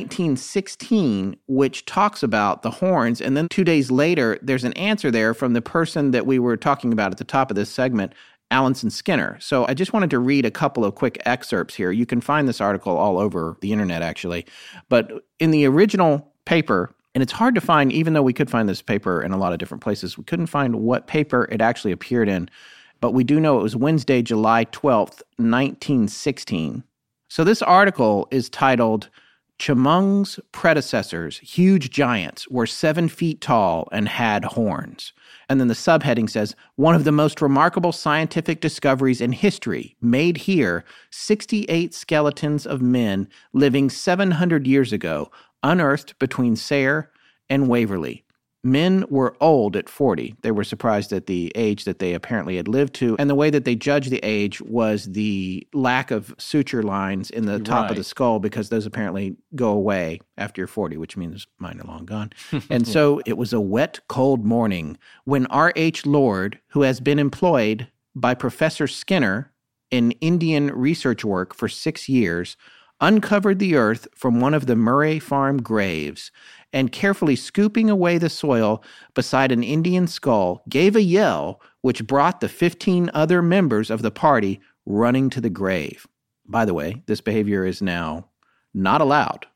1916, which talks about the horns. And then 2 days later, there's an answer there from the person that we were talking about at the top of this segment, Alanson Skinner. So I just wanted to read a couple of quick excerpts here. You can find this article all over the internet, actually. But in the original paper, and it's hard to find, even though we could find this paper in a lot of different places, we couldn't find what paper it actually appeared in. But we do know it was Wednesday, July 12th, 1916. So this article is titled, Chemung's predecessors, huge giants, were 7 feet tall and had horns. And then the subheading says, one of the most remarkable scientific discoveries in history made here, 68 skeletons of men living 700 years ago, unearthed between Sayre and Waverly. Men were old at 40. They were surprised at the age that they apparently had lived to. And the way that they judged the age was the lack of suture lines in the top of the skull, because those apparently go away after you're 40, which means mine are long gone. And so it was a wet, cold morning when R.H. Lord, who has been employed by Professor Skinner in Indian research work for 6 years, uncovered the earth from one of the Murray Farm graves, and carefully scooping away the soil beside an Indian skull, gave a yell which brought the 15 other members of the party running to the grave. By the way, this behavior is now not allowed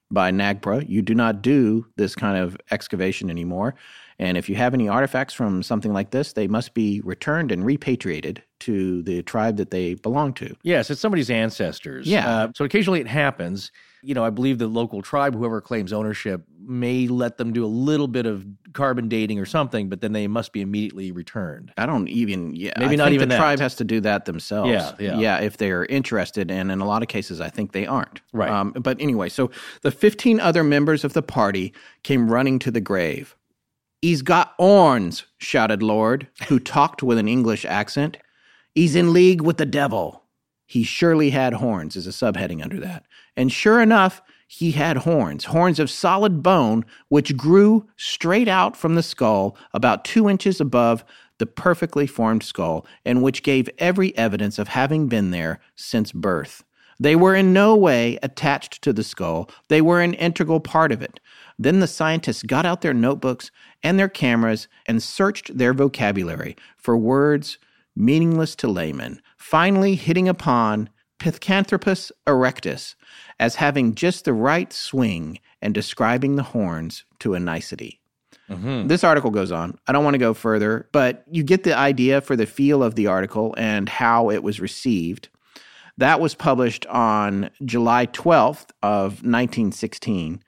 by NAGPRA. You do not do this kind of excavation anymore. And if you have any artifacts from something like this, they must be returned and repatriated to the tribe that they belong to. Yes, it's somebody's ancestors. Yeah. So occasionally it happens. I believe the local tribe, whoever claims ownership, may let them do a little bit of carbon dating or something, but then they must be immediately returned. I don't even, Maybe I not think even the that. tribe has to do that themselves. Yeah. If they're interested, and in a lot of cases, I think they aren't. Right. But anyway, so the 15 other members of the party came running to the grave. "He's got horns," shouted Lord, who talked with an English accent. "He's in league with the devil." He surely had horns is a subheading under that. And sure enough, he had horns of solid bone, which grew straight out from the skull about 2 inches above the perfectly formed skull, and which gave every evidence of having been there since birth. They were in no way attached to the skull. They were an integral part of it. Then the scientists got out their notebooks and their cameras and searched their vocabulary for words meaningless to laymen, finally hitting upon Pithecanthropus erectus as having just the right swing and describing the horns to a nicety. Mm-hmm. This article goes on. I don't want to go further, but you get the idea for the feel of the article and how it was received. That was published on July 12th of 1916.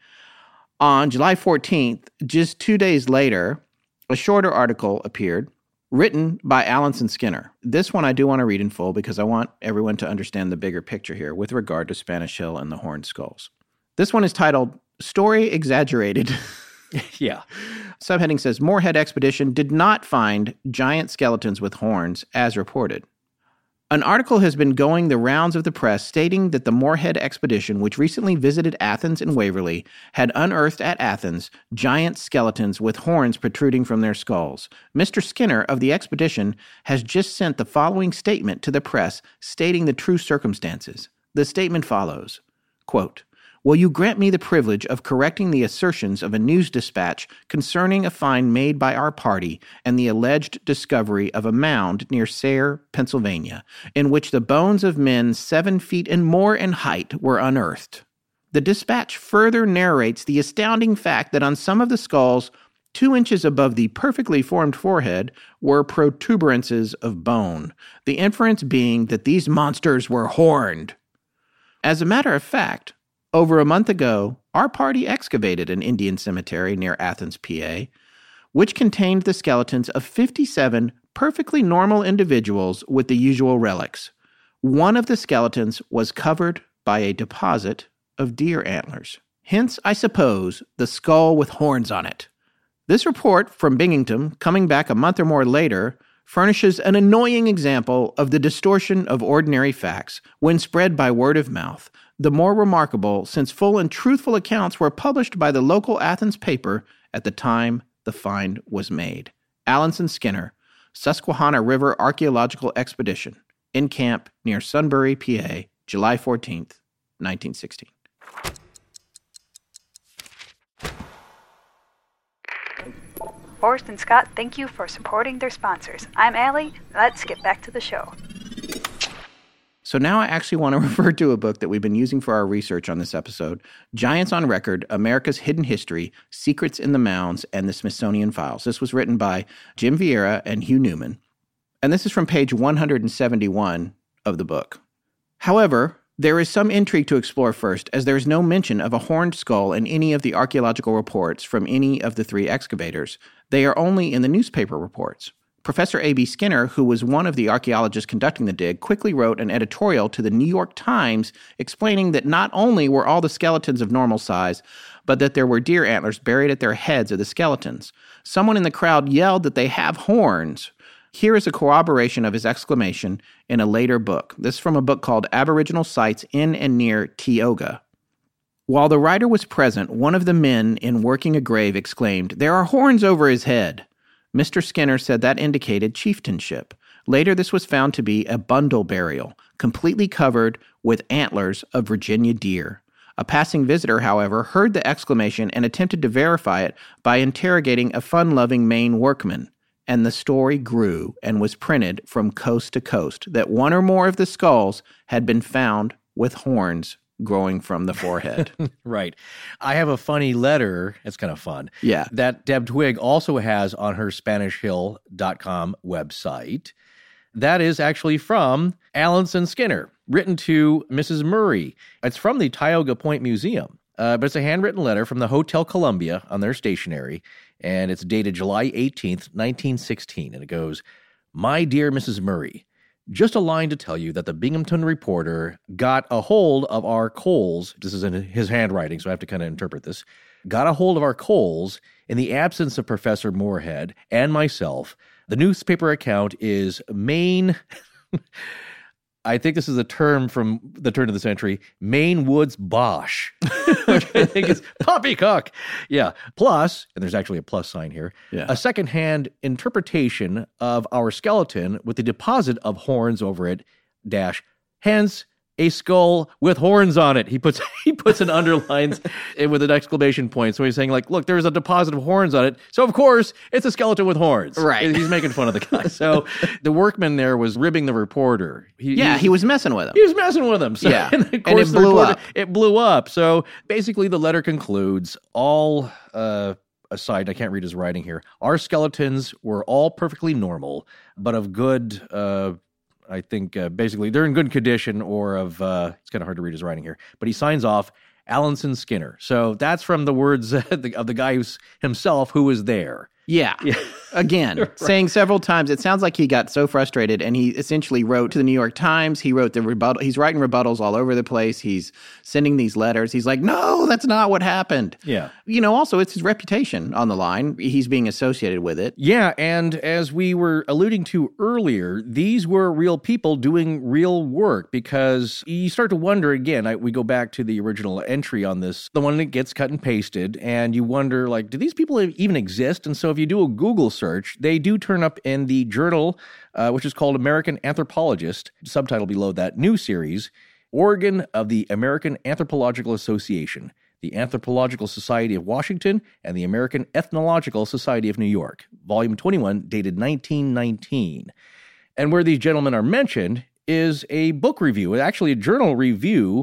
On July 14th, just 2 days later, a shorter article appeared, written by Alanson Skinner. This one I do want to read in full because I want everyone to understand the bigger picture here with regard to Spanish Hill and the horned skulls. This one is titled, "Story Exaggerated." Yeah. Subheading says, "Moorhead Expedition did not find giant skeletons with horns as reported." An article has been going the rounds of the press stating that the Moorhead Expedition, which recently visited Athens and Waverly, had unearthed at Athens giant skeletons with horns protruding from their skulls. Mr. Skinner of the expedition has just sent the following statement to the press stating the true circumstances. The statement follows, quote, "Will you grant me the privilege of correcting the assertions of a news dispatch concerning a find made by our party and the alleged discovery of a mound near Sayre, Pennsylvania, in which the bones of men 7 feet and more in height were unearthed? The dispatch further narrates the astounding fact that on some of the skulls, 2 inches above the perfectly formed forehead, were protuberances of bone, the inference being that these monsters were horned. As a matter of fact, over a month ago, our party excavated an Indian cemetery near Athens, PA, which contained the skeletons of 57 perfectly normal individuals with the usual relics. One of the skeletons was covered by a deposit of deer antlers. Hence, I suppose, the skull with horns on it. This report from Binghamton, coming back a month or more later, furnishes an annoying example of the distortion of ordinary facts when spread by word of mouth, the more remarkable since full and truthful accounts were published by the local Athens paper at the time the find was made. Alanson Skinner, Susquehanna River Archaeological Expedition, in camp near Sunbury, PA, July 14th, 1916. Forrest and Scott, thank you for supporting their sponsors. I'm Allie. Let's get back to the show. So now I actually want to refer to a book that we've been using for our research on this episode, Giants on Record, America's Hidden History, Secrets in the Mounds, and the Smithsonian Files. This was written by Jim Vieira and Hugh Newman. And this is from page 171 of the book. However, there is some intrigue to explore first, as there is no mention of a horned skull in any of the archaeological reports from any of the 3 excavators. They are only in the newspaper reports. Professor A.B. Skinner, who was one of the archaeologists conducting the dig, quickly wrote an editorial to the New York Times explaining that not only were all the skeletons of normal size, but that there were deer antlers buried at their heads of the skeletons. Someone in the crowd yelled that they have horns. Here is a corroboration of his exclamation in a later book. This is from a book called Aboriginal Sites in and Near Tioga. While the writer was present, one of the men in working a grave exclaimed, "There are horns over his head." Mr. Skinner said that indicated chieftainship. Later, this was found to be a bundle burial, completely covered with antlers of Virginia deer. A passing visitor, however, heard the exclamation and attempted to verify it by interrogating a fun-loving Maine workman. And the story grew and was printed from coast to coast that one or more of the skulls had been found with horns growing from the forehead. Right. I have a funny letter. It's kind of fun. Yeah. That Deb Twigg also has on her SpanishHill.com website. That is actually from Allinson Skinner, written to Mrs. Murray. It's from the Tioga Point Museum, but it's a handwritten letter from the Hotel Columbia on their stationery, and it's dated July 18th, 1916, and it goes, "My dear Mrs. Murray, just a line to tell you that the Binghamton Reporter got a hold of our coals." This is in his handwriting, so I have to kind of interpret this. "Got a hold of our coals in the absence of Professor Moorhead and myself. The newspaper account is Maine," I think this is a term from the turn of the century, "Maine Woods Bosh," which I think is poppycock. Yeah. Plus, and there's actually a plus sign here, a secondhand interpretation of our skeleton with the deposit of horns over it, dash, hence a skull with horns on it. He puts an underlines it with an exclamation point. So he's saying, like, look, there's a deposit of horns on it. So, of course, it's a skeleton with horns. Right. He's making fun of the guy. So the workman there was ribbing the reporter. He was messing with him. He was messing with him. So, yeah. And, of course, it blew up. It blew up. So basically the letter concludes, all aside, I can't read his writing here, our skeletons were all perfectly normal, but of good... I think basically they're in good condition, or of, it's kind of hard to read his writing here, but he signs off, Allinson Skinner. So that's from the words of the guy himself who was there. Yeah. Again, right. Saying several times, it sounds like he got so frustrated, and he essentially wrote to the New York Times. He wrote the rebuttal. He's writing rebuttals all over the place. He's sending these letters. He's like, no, that's not what happened. Yeah. Also, it's his reputation on the line. He's being associated with it. Yeah, and as we were alluding to earlier, these were real people doing real work, because you start to wonder, again, we go back to the original entry on this, the one that gets cut and pasted, and you wonder, like, do these people even exist? And so if you do a Google search, they do turn up in the journal, which is called American Anthropologist, subtitle below that, new series, Organ of the American Anthropological Association, the Anthropological Society of Washington, and the American Ethnological Society of New York, volume 21, dated 1919. And where these gentlemen are mentioned is a book review, actually a journal review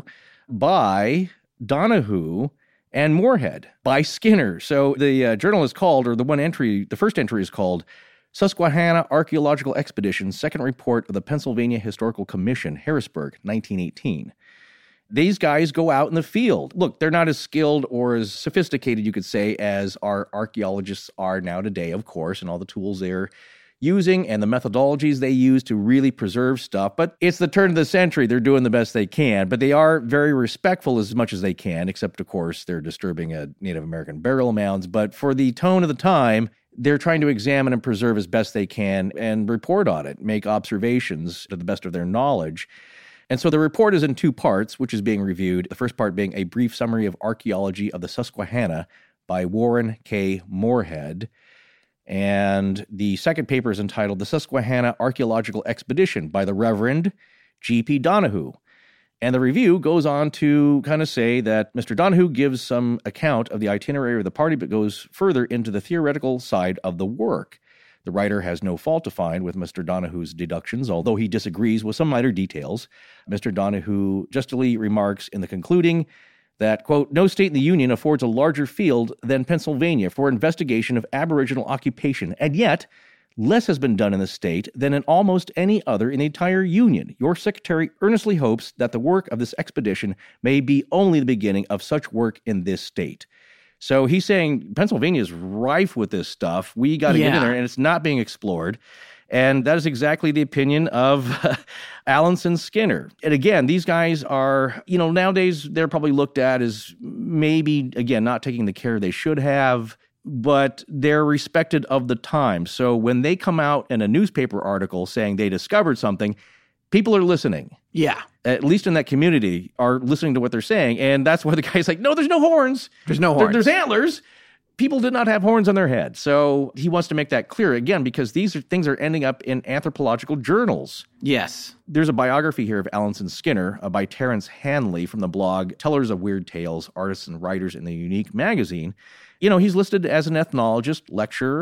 by Donahue and Moorhead by Skinner. So the journal is called, or the first entry is called, Susquehanna Archaeological Expedition, Second Report of the Pennsylvania Historical Commission, Harrisburg, 1918. These guys go out in the field. Look, they're not as skilled or as sophisticated, you could say, as our archaeologists are now today, of course, and all the tools they're using and the methodologies they use to really preserve stuff. But it's the turn of the century. They're doing the best they can, but they are very respectful as much as they can, except, of course, they're disturbing Native American burial mounds. But for the tone of the time, they're trying to examine and preserve as best they can and report on it, make observations to the best of their knowledge. And so the report is in two parts, which is being reviewed. The first part being a brief summary of archaeology of the Susquehanna by Warren K. Moorhead. And the second paper is entitled The Susquehanna Archaeological Expedition by the Reverend G.P. Donahue. And the review goes on to kind of say that Mr. Donahue gives some account of the itinerary of the party, but goes further into the theoretical side of the work. The writer has no fault to find with Mr. Donahue's deductions, although he disagrees with some minor details. Mr. Donahue justly remarks in the concluding that, quote, no state in the Union affords a larger field than Pennsylvania for investigation of Aboriginal occupation, and yet less has been done in the state than in almost any other in the entire Union. Your secretary earnestly hopes that the work of this expedition may be only the beginning of such work in this state. So he's saying Pennsylvania is rife with this stuff. We got to get in there, and it's not being explored. And that is exactly the opinion of Allinson Skinner. And again, these guys are, nowadays they're probably looked at as maybe, again, not taking the care they should have, but they're respected of the time. So when they come out in a newspaper article saying they discovered something, people are listening. Yeah. At least in that community are listening to what they're saying. And that's why the guy's like, no, there's no horns. There's no horns. There's antlers. People did not have horns on their head. So he wants to make that clear, again, because these things are ending up in anthropological journals. Yes. There's a biography here of Allinson Skinner by Terrence Hanley from the blog Tellers of Weird Tales, Artists and Writers in the Unique magazine. He's listed as an ethnologist, lecturer,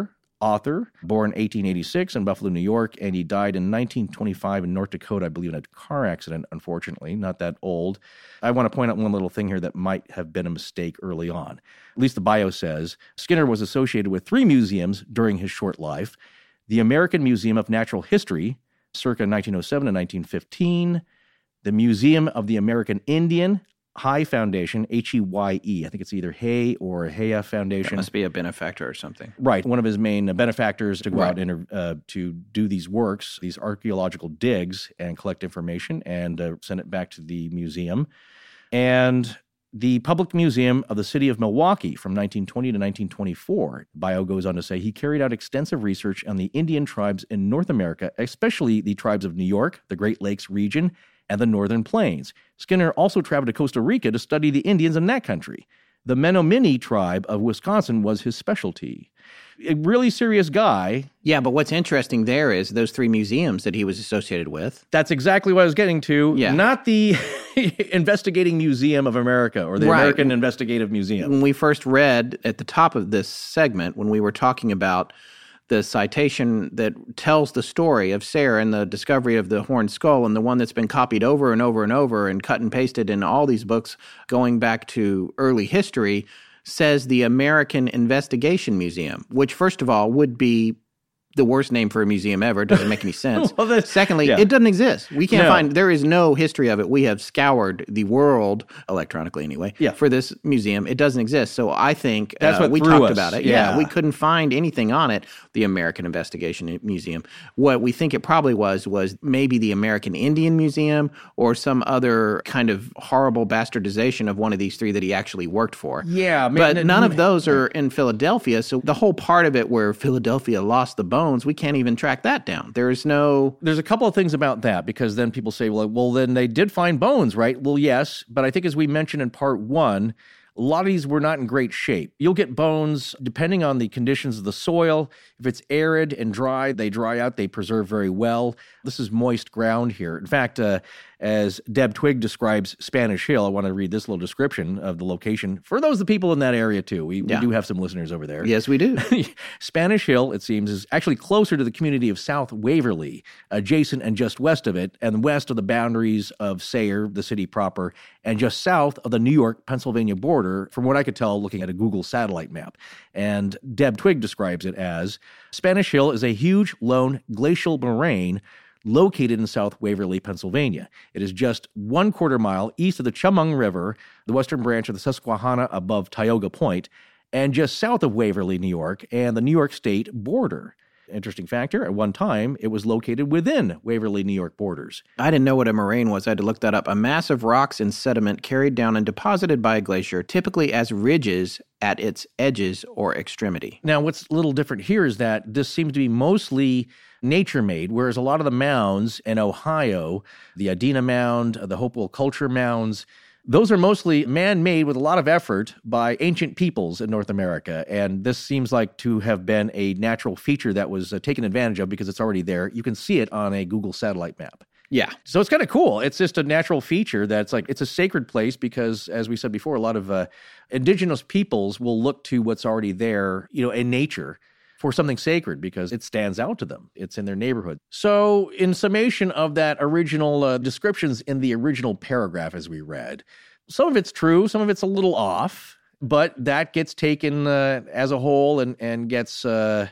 author, born 1886 in Buffalo, New York, and he died in 1925 in North Dakota, I believe, in a car accident, unfortunately, not that old. I want to point out one little thing here that might have been a mistake early on. At least the bio says Skinner was associated with 3 museums during his short life: the American Museum of Natural History, circa 1907 to 1915, the Museum of the American Indian, Heye Foundation, Heye. I think it's either Hay or Heya Foundation. That must be a benefactor or something. Right. One of his main benefactors to go out and to do these works, these archaeological digs, and collect information and send it back to the museum. And the Public Museum of the City of Milwaukee from 1920 to 1924. Bio goes on to say he carried out extensive research on the Indian tribes in North America, especially the tribes of New York, the Great Lakes region, and the Northern Plains. Skinner also traveled to Costa Rica to study the Indians in that country. The Menominee tribe of Wisconsin was his specialty. A really serious guy. Yeah, but what's interesting there is those 3 museums that he was associated with. That's exactly what I was getting to. Yeah. Not the Investigating Museum of America or the American Investigative Museum. When we first read at the top of this segment, when we were talking about the citation that tells the story of Sayre and the discovery of the horned skull, and the one that's been copied over and over and over and cut and pasted in all these books going back to early history, says the American Investigation Museum, which first of all would be the worst name for a museum ever. It doesn't make any sense. Secondly, it doesn't exist. We can't find, there is no history of it. We have scoured the world, electronically anyway, for this museum. It doesn't exist. So I think that's what we threw talked us. about it. Yeah, we couldn't find anything on it, the American Investigation Museum. What we think it probably was maybe the American Indian Museum or some other kind of horrible bastardization of one of these 3 that he actually worked for. Yeah. But none of those are in Philadelphia. So the whole part of it where Philadelphia lost the bones, we can't even track that down. There's a couple of things about that, because then people say, well, then they did find bones, right? Well, yes, but I think as we mentioned in part 1, a lot of these were not in great shape. You'll get bones depending on the conditions of the soil. If it's arid and dry, they dry out, they preserve very well. This is moist ground here. In fact, as Deb Twigg describes Spanish Hill, I want to read this little description of the location for those of the people in that area too. We do have some listeners over there. Yes, we do. Spanish Hill, it seems, is actually closer to the community of South Waverly, adjacent and just west of it, and west of the boundaries of Sayre, the city proper, and just south of the New York-Pennsylvania border, from what I could tell looking at a Google satellite map. And Deb Twigg describes it as, Spanish Hill is a huge, lone glacial moraine located in South Waverly, Pennsylvania. It is just 1/4 mile east of the Chemung River, the western branch of the Susquehanna above Tioga Point, and just south of Waverly, New York, and the New York State border. Interesting factor, at one time, it was located within Waverly, New York borders. I didn't know what a moraine was. I had to look that up. A mass of rocks and sediment carried down and deposited by a glacier, typically as ridges at its edges or extremity. Now, what's a little different here is that this seems to be mostly nature-made, whereas a lot of the mounds in Ohio, the Adena Mound, the Hopewell Culture Mounds, those are mostly man-made with a lot of effort by ancient peoples in North America, and this seems like to have been a natural feature that was taken advantage of because it's already there. You can see it on a Google satellite map. Yeah. So it's kind of cool. It's just a natural feature that's like, it's a sacred place because, as we said before, a lot of indigenous peoples will look to what's already there, in nature for something sacred because it stands out to them. It's in their neighborhood. So in summation of that original descriptions in the original paragraph as we read, some of it's true, some of it's a little off, but that gets taken as a whole and gets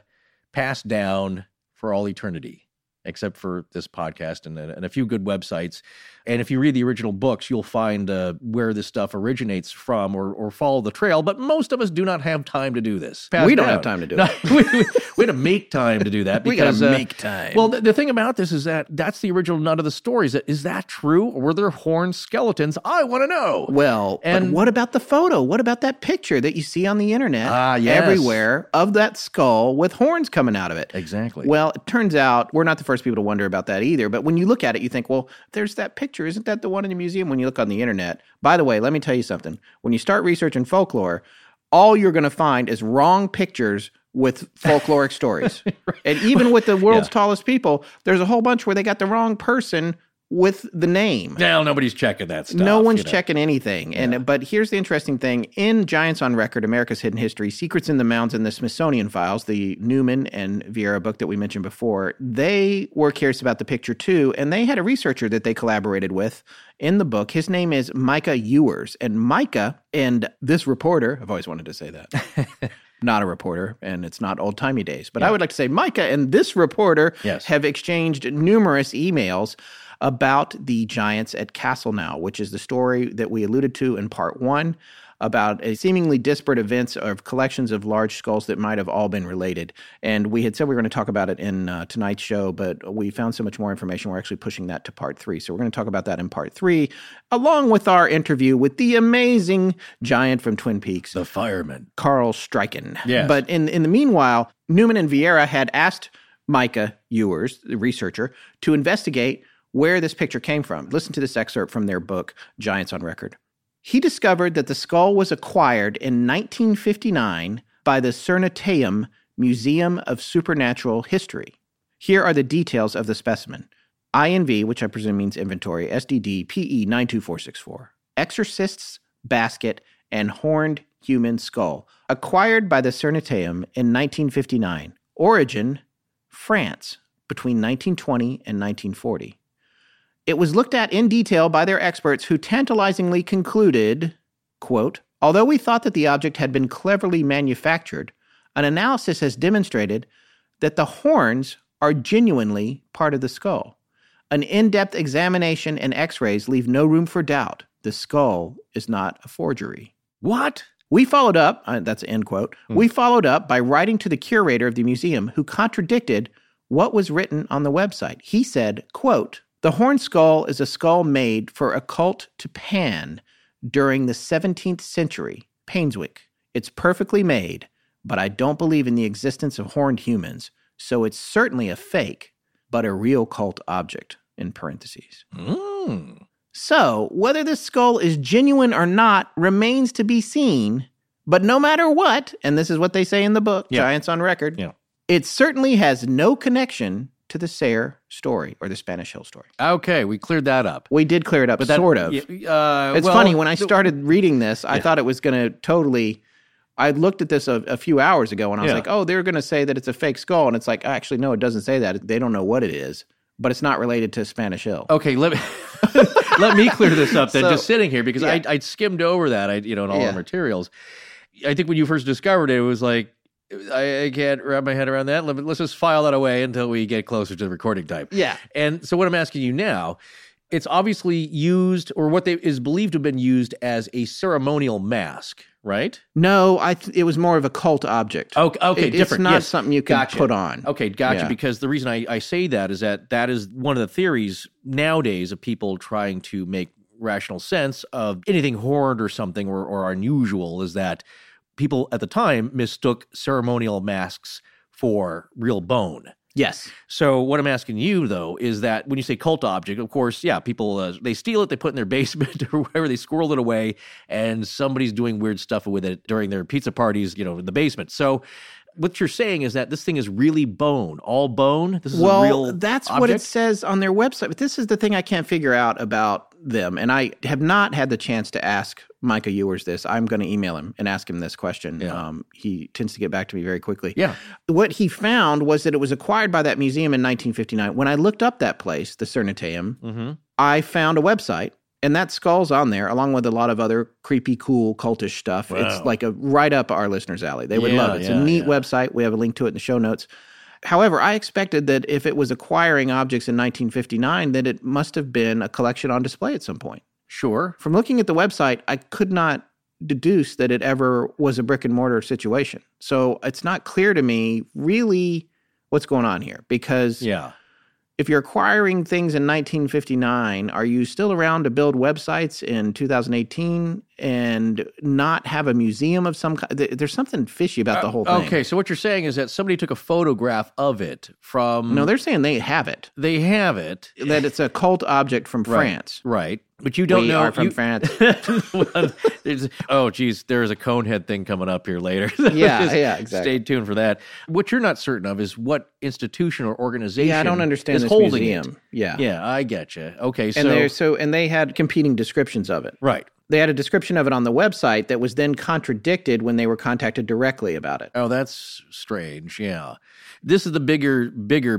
passed down for all eternity, except for this podcast and a few good websites. And if you read the original books, you'll find where this stuff originates from or follow the trail. But most of us do not have time to do this. We don't have time to do it. We had to make time to do that. Because, we got to make time. Well, the thing about this is that's the original nut of the story. Is that true? Or were there horned skeletons? I want to know. Well, but what about the photo? What about that picture that you see on the internet everywhere of that skull with horns coming out of it? Exactly. Well, it turns out we're not the first people to wonder about that either. But when you look at it, you think, well, there's that picture. Isn't that the one in the museum? When you look on the internet. By the way, let me tell you something. When you start researching folklore, all you're going to find is wrong pictures with folkloric stories. Right. And even with the world's tallest people, there's a whole bunch where they got the wrong person with the name. Now nobody's checking that stuff. No one's checking anything. But here's the interesting thing. In Giants on Record, America's Hidden History, Secrets in the Mounds and the Smithsonian Files, the Newman and Vieira book that we mentioned before, they were curious about the picture too, and they had a researcher that they collaborated with in the book. His name is Micah Ewers. And Micah and this reporter, I've always wanted to say that. Not a reporter, and it's not old-timey days. But I would like to say Micah and this reporter have exchanged numerous emails about the Giants at Castle Now, which is the story that we alluded to in part 1 about a seemingly disparate events of collections of large skulls that might have all been related. And we had said we were going to talk about it in tonight's show, but we found so much more information, we're actually pushing that to part 3. So we're going to talk about that in part 3, along with our interview with the amazing giant from Twin Peaks. The fireman. Carl Stryken. Yes. But in the meanwhile, Newman and Vieira had asked Micah Ewers, the researcher, to investigate where this picture came from. Listen to this excerpt from their book, Giants on Record. He discovered that the skull was acquired in 1959 by the Cernateum Museum of Supernatural History. Here are the details of the specimen. INV, which I presume means inventory, SDD PE 92464. Exorcist's basket and horned human skull. Acquired by the Cernateum in 1959. Origin, France, between 1920 and 1940. It was looked at in detail by their experts who tantalizingly concluded, quote, although we thought that the object had been cleverly manufactured, an analysis has demonstrated that the horns are genuinely part of the skull. An in-depth examination and x-rays leave no room for doubt. The skull is not a forgery. What? We followed up, that's an end quote, we followed up by writing to the curator of the museum who contradicted what was written on the website. He said, quote, the horned skull is a skull made for a cult to Pan during the 17th century, Painswick. It's perfectly made, but I don't believe in the existence of horned humans, so it's certainly a fake, but a real cult object, in parentheses. So, whether this skull is genuine or not remains to be seen, but no matter what, and this is what they say in the book, Giants on Record, it certainly has no connection to the Sayre story or the Spanish Hill story. Okay, we cleared that up. We did clear it up, sort of. It's funny, when I started reading this, I thought it was going to totally... I looked at this a few hours ago, and I was like, oh, they're going to say that it's a fake skull, and it's like, actually, no, it doesn't say that. They don't know what it is, but it's not related to Spanish Hill. Okay, let me clear this up then, just sitting here, because I skimmed over that, in all the materials. I think when you first discovered it, it was like, I can't wrap my head around that. Let's just file that away until we get closer to the recording time. Yeah. And so what I'm asking you now, it's obviously used, or what is believed to have been used as a ceremonial mask, right? No, it was more of a cult object. Okay, different. It's not something you can put on. Okay, gotcha. Because the reason I say that is one of the theories nowadays of people trying to make rational sense of anything horned or something or unusual, is that people at the time mistook ceremonial masks for real bone. Yes. So what I'm asking you, though, is that when you say cult object, of course, people, they steal it, they put it in their basement or whatever, they squirrel it away, and somebody's doing weird stuff with it during their pizza parties, in the basement. So what you're saying is that this thing is really bone, all bone? This is a real that's object? What it says on their website. But this is the thing I can't figure out about them. And I have not had the chance to ask Micah Ewers this. I'm going to email him and ask him this question. Yeah. He tends to get back to me very quickly. Yeah. What he found was that it was acquired by that museum in 1959. When I looked up that place, the Cernateum, I found a website. And that skull's on there, along with a lot of other creepy, cool, cultish stuff. Wow. It's like right up our listeners' alley. They would love it. It's a neat website. We have a link to it in the show notes. However, I expected that if it was acquiring objects in 1959, that it must have been a collection on display at some point. Sure. From looking at the website, I could not deduce that it ever was a brick-and-mortar situation. So it's not clear to me really what's going on here. Because... if you're acquiring things in 1959, are you still around to build websites in 2018 and not have a museum of some kind? There's something fishy about the whole thing. Okay, so what you're saying is that somebody took a photograph of it from... No, they're saying they have it. They have it. That it's a cult object from France. Right. But you don't We know... are from France. Well, there's a Conehead thing coming up here later. Yeah, exactly. Stay tuned for that. What you're not certain of is what institution or organization Yeah, I don't understand is this holding museum. it. Yeah. Yeah, I get you. Okay, And they had competing descriptions of it. Right. They had a description of it on the website that was then contradicted when they were contacted directly about it. Oh, that's strange. Yeah. This is the bigger,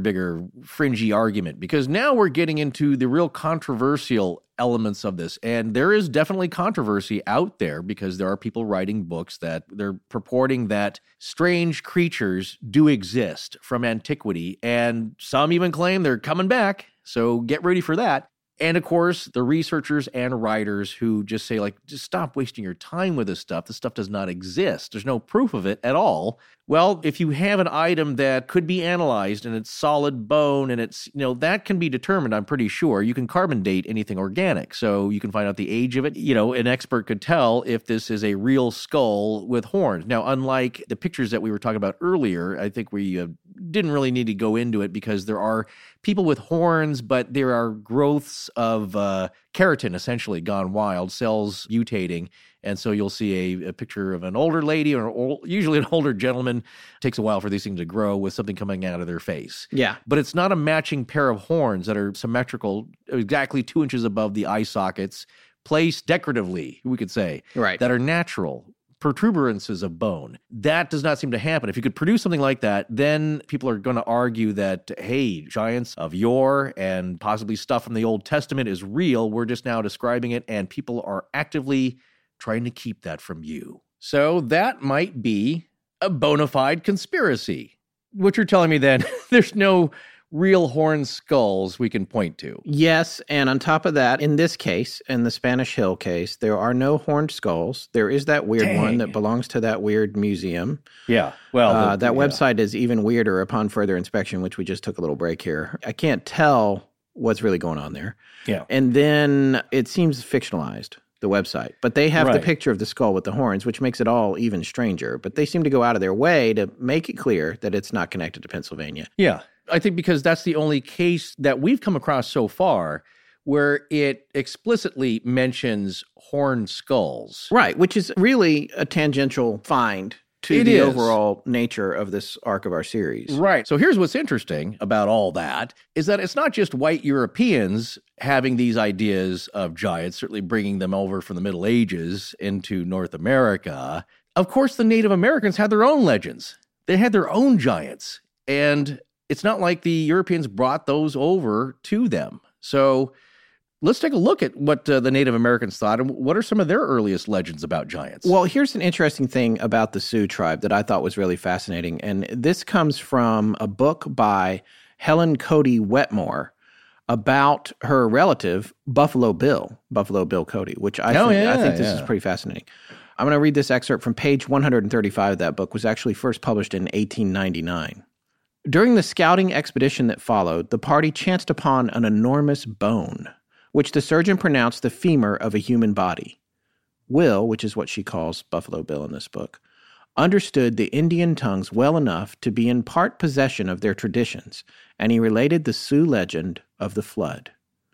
fringy argument, because now we're getting into the real controversial elements of this. And there is definitely controversy out there because there are people writing books that they're purporting that strange creatures do exist from antiquity. And some even claim they're coming back. So get ready for that. And of course, the researchers and writers who just say, like, just stop wasting your time with this stuff. This stuff does not exist. There's no proof of it at all. Well, if you have an item that could be analyzed and it's solid bone and it's, that can be determined, I'm pretty sure. You can carbon date anything organic. So you can find out the age of it. An expert could tell if this is a real skull with horns. Now, unlike the pictures that we were talking about earlier, I think we didn't really need to go into it because there are people with horns, but there are growths of keratin essentially gone wild, cells mutating. And so you'll see a picture of an older lady or usually an older gentleman. It takes a while for these things to grow with something coming out of their face. Yeah. But it's not a matching pair of horns that are symmetrical, exactly 2 inches above the eye sockets, placed decoratively, we could say, Right. that are natural. Protuberances of bone. That does not seem to happen. If you could produce something like that, then people are going to argue that, hey, giants of yore and possibly stuff from the Old Testament is real. We're just now describing it, and people are actively trying to keep that from you. So that might be a bona fide conspiracy. What you're telling me then, there's no real horn skulls we can point to. Yes, and on top of that, in this case, in the Spanish Hill case, there are no horned skulls. There is that weird one that belongs to that weird museum. Yeah, well... that website is even weirder upon further inspection, which we just took a little break here. I can't tell what's really going on there. Yeah. And then it seems fictionalized, the website. But they have the picture of the skull with the horns, which makes it all even stranger. But they seem to go out of their way to make it clear that it's not connected to Pennsylvania. Yeah. I think because that's the only case that we've come across so far where it explicitly mentions horned skulls. Right, which is really a tangential find to the overall nature of this arc of our series. Right. So here's what's interesting about all that is that it's not just white Europeans having these ideas of giants, certainly bringing them over from the Middle Ages into North America. Of course, the Native Americans had their own legends. They had their own giants. And it's not like the Europeans brought those over to them. So let's take a look at what the Native Americans thought and what are some of their earliest legends about giants. Well, here's an interesting thing about the Sioux tribe that I thought was really fascinating. And this comes from a book by Helen Cody Wetmore about her relative, Buffalo Bill Cody, which I think this is pretty fascinating. I'm going to read this excerpt from page 135 of that book. It was actually first published in 1899. During the scouting expedition that followed, the party chanced upon an enormous bone, which the surgeon pronounced the femur of a human body. Will, which is what she calls Buffalo Bill in this book, understood the Indian tongues well enough to be in part possession of their traditions, and he related the Sioux legend of the flood.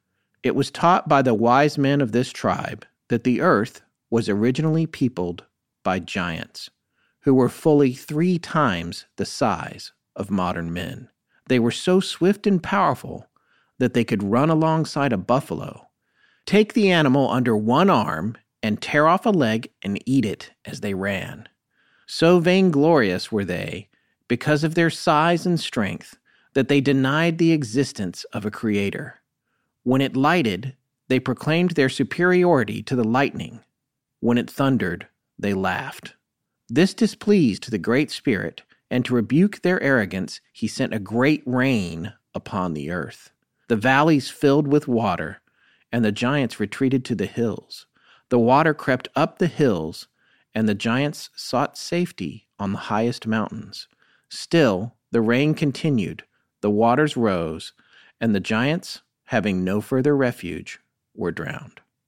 It was taught by the wise men of this tribe that the earth was originally peopled by giants, who were fully 3 times the size of modern men. They were so swift and powerful that they could run alongside a buffalo, take the animal under one arm, and tear off a leg and eat it as they ran. So vainglorious were they, because of their size and strength, that they denied the existence of a creator. When it lighted, they proclaimed their superiority to the lightning. When it thundered, they laughed. This displeased the Great Spirit, and to rebuke their arrogance, he sent a great rain upon the earth. The valleys filled with water, and the giants retreated to the hills. The water crept up the hills, and the giants sought safety on the highest mountains. Still, the rain continued, the waters rose, and the giants, having no further refuge, were drowned.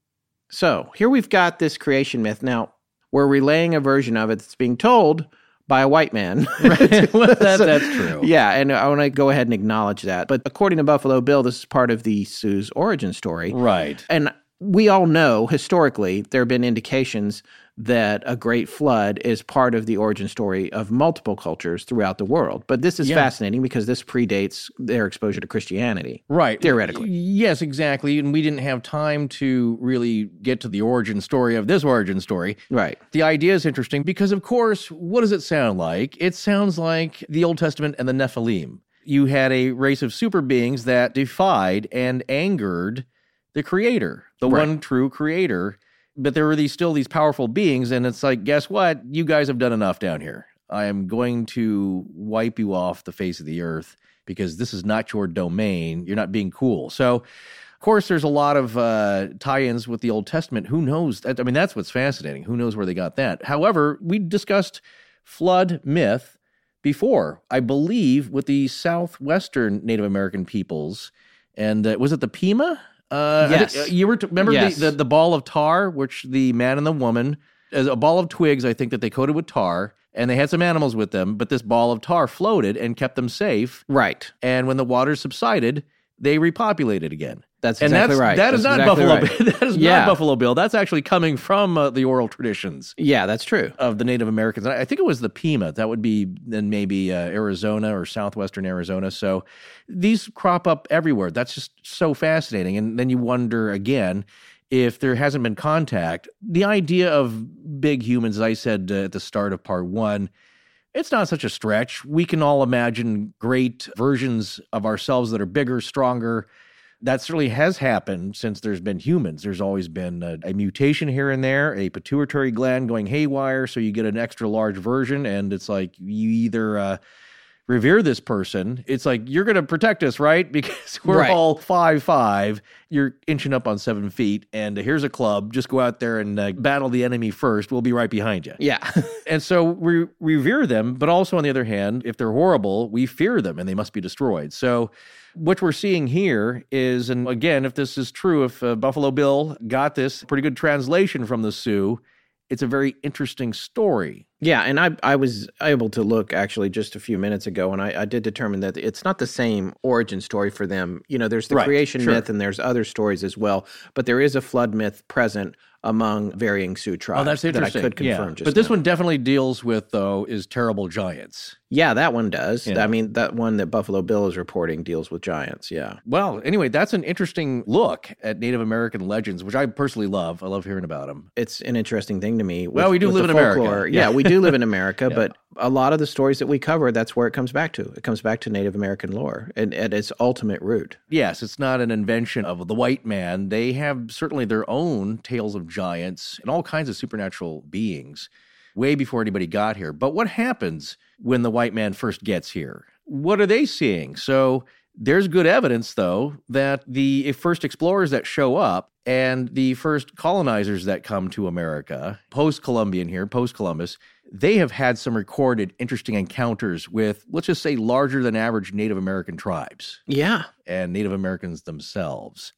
So here we've got this creation myth. Now, we're relaying a version of it that's being told by a white man. Right. Well, that's true. Yeah, and I want to go ahead and acknowledge that. But according to Buffalo Bill, this is part of the Sioux's origin story. Right. And we all know, historically, there have been indications that a great flood is part of the origin story of multiple cultures throughout the world. But this is fascinating because this predates their exposure to Christianity. Right. Theoretically. Yes, exactly. And we didn't have time to really get to the origin story of this origin story. Right. The idea is interesting because, of course, what does it sound like? It sounds like the Old Testament and the Nephilim. You had a race of super beings that defied and angered the Creator, the one true Creator. But there were still these powerful beings, and it's like, guess what? You guys have done enough down here. I am going to wipe you off the face of the earth because this is not your domain. You're not being cool. So, of course, there's a lot of tie-ins with the Old Testament. Who knows? I mean, that's what's fascinating. Who knows where they got that? However, we discussed flood myth before, I believe, with the southwestern Native American peoples. And was it the Pima? Yes. You remember the ball of tar, which the man and the woman, as a ball of twigs, I think that they coated with tar, and they had some animals with them, but this ball of tar floated and kept them safe. Right. And when the waters subsided, they repopulated again. That's exactly right. That is not exactly Buffalo right. Bill. That is not Buffalo Bill. That's actually coming from the oral traditions. Yeah, that's true. Of the Native Americans. I think it was the Pima. That would be then maybe Arizona or southwestern Arizona. So these crop up everywhere. That's just so fascinating. And then you wonder again, if there hasn't been contact, the idea of big humans, as I said at the start of part one, it's not such a stretch. We can all imagine great versions of ourselves that are bigger, stronger. That certainly has happened since there's been humans. There's always been a mutation here and there, a pituitary gland going haywire, so you get an extra large version, and it's like you either revere this person. It's like, you're going to protect us, right? Because we're all 5'5". You're inching up on 7 feet, and here's a club. Just go out there and battle the enemy first. We'll be right behind you. Yeah. And so we revere them, but also on the other hand, if they're horrible, we fear them, and they must be destroyed. So what we're seeing here is, and again, if this is true, if Buffalo Bill got this pretty good translation from the Sioux, it's a very interesting story. Yeah, and I was able to look actually just a few minutes ago, and I did determine that it's not the same origin story for them. You know, there's the creation myth, and there's other stories as well, but there is a flood myth present among varying Sioux tribes. Oh, that's interesting. That I could confirm just But this now. one definitely deals with, though, is terrible giants. Yeah, that one does. Yeah. I mean, that one that Buffalo Bill is reporting deals with giants, yeah. Well, anyway, that's an interesting look at Native American legends, which I personally love. I love hearing about them. It's an interesting thing to me. Well, we do live in America. Yeah, we do live in America, but a lot of the stories that we cover, that's where it comes back to. It comes back to Native American lore at its ultimate root. Yes, it's not an invention of the white man. They have certainly their own tales of giants and all kinds of supernatural beings way before anybody got here. But what happens when the white man first gets here? What are they seeing? So there's good evidence, though, that the first explorers that show up and the first colonizers that come to America, post-Columbian here, post-Columbus, they have had some recorded interesting encounters with, let's just say, larger than average Native American tribes. Yeah. And Native Americans themselves.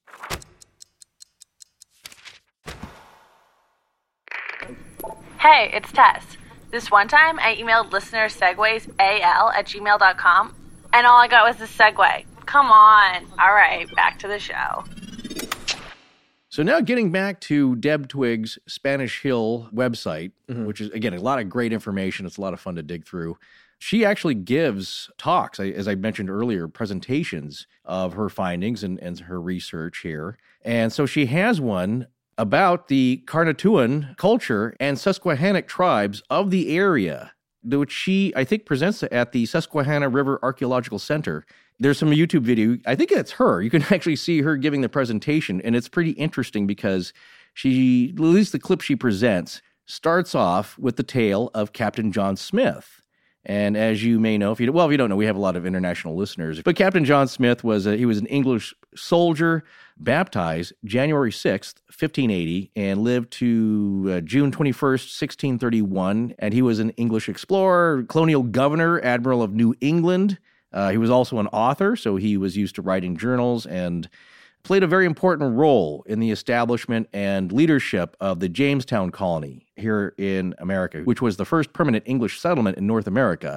Hey, it's Tess. This one time, I emailed listener seguesal@gmail.com, and all I got was this segue. Come on. All right, back to the show. So now getting back to Deb Twig's Spanish Hill website, which is, again, a lot of great information. It's a lot of fun to dig through. She actually gives talks, as I mentioned earlier, presentations of her findings and her research here. And so she has one about the Carnatuan culture and Susquehannock tribes of the area, which she, I think, presents at the Susquehanna River Archaeological Center. There's some YouTube video. I think it's her. You can actually see her giving the presentation, and it's pretty interesting because she, at least the clip she presents, starts off with the tale of Captain John Smith. And as you may know, if you don't know, we have a lot of international listeners. But Captain John Smith was an English soldier, baptized January 6th, 1580, and lived to June 21st, 1631. And he was an English explorer, colonial governor, admiral of New England. He was also an author, so he was used to writing journals and played a very important role in the establishment and leadership of the Jamestown colony here in America, which was the first permanent English settlement in North America.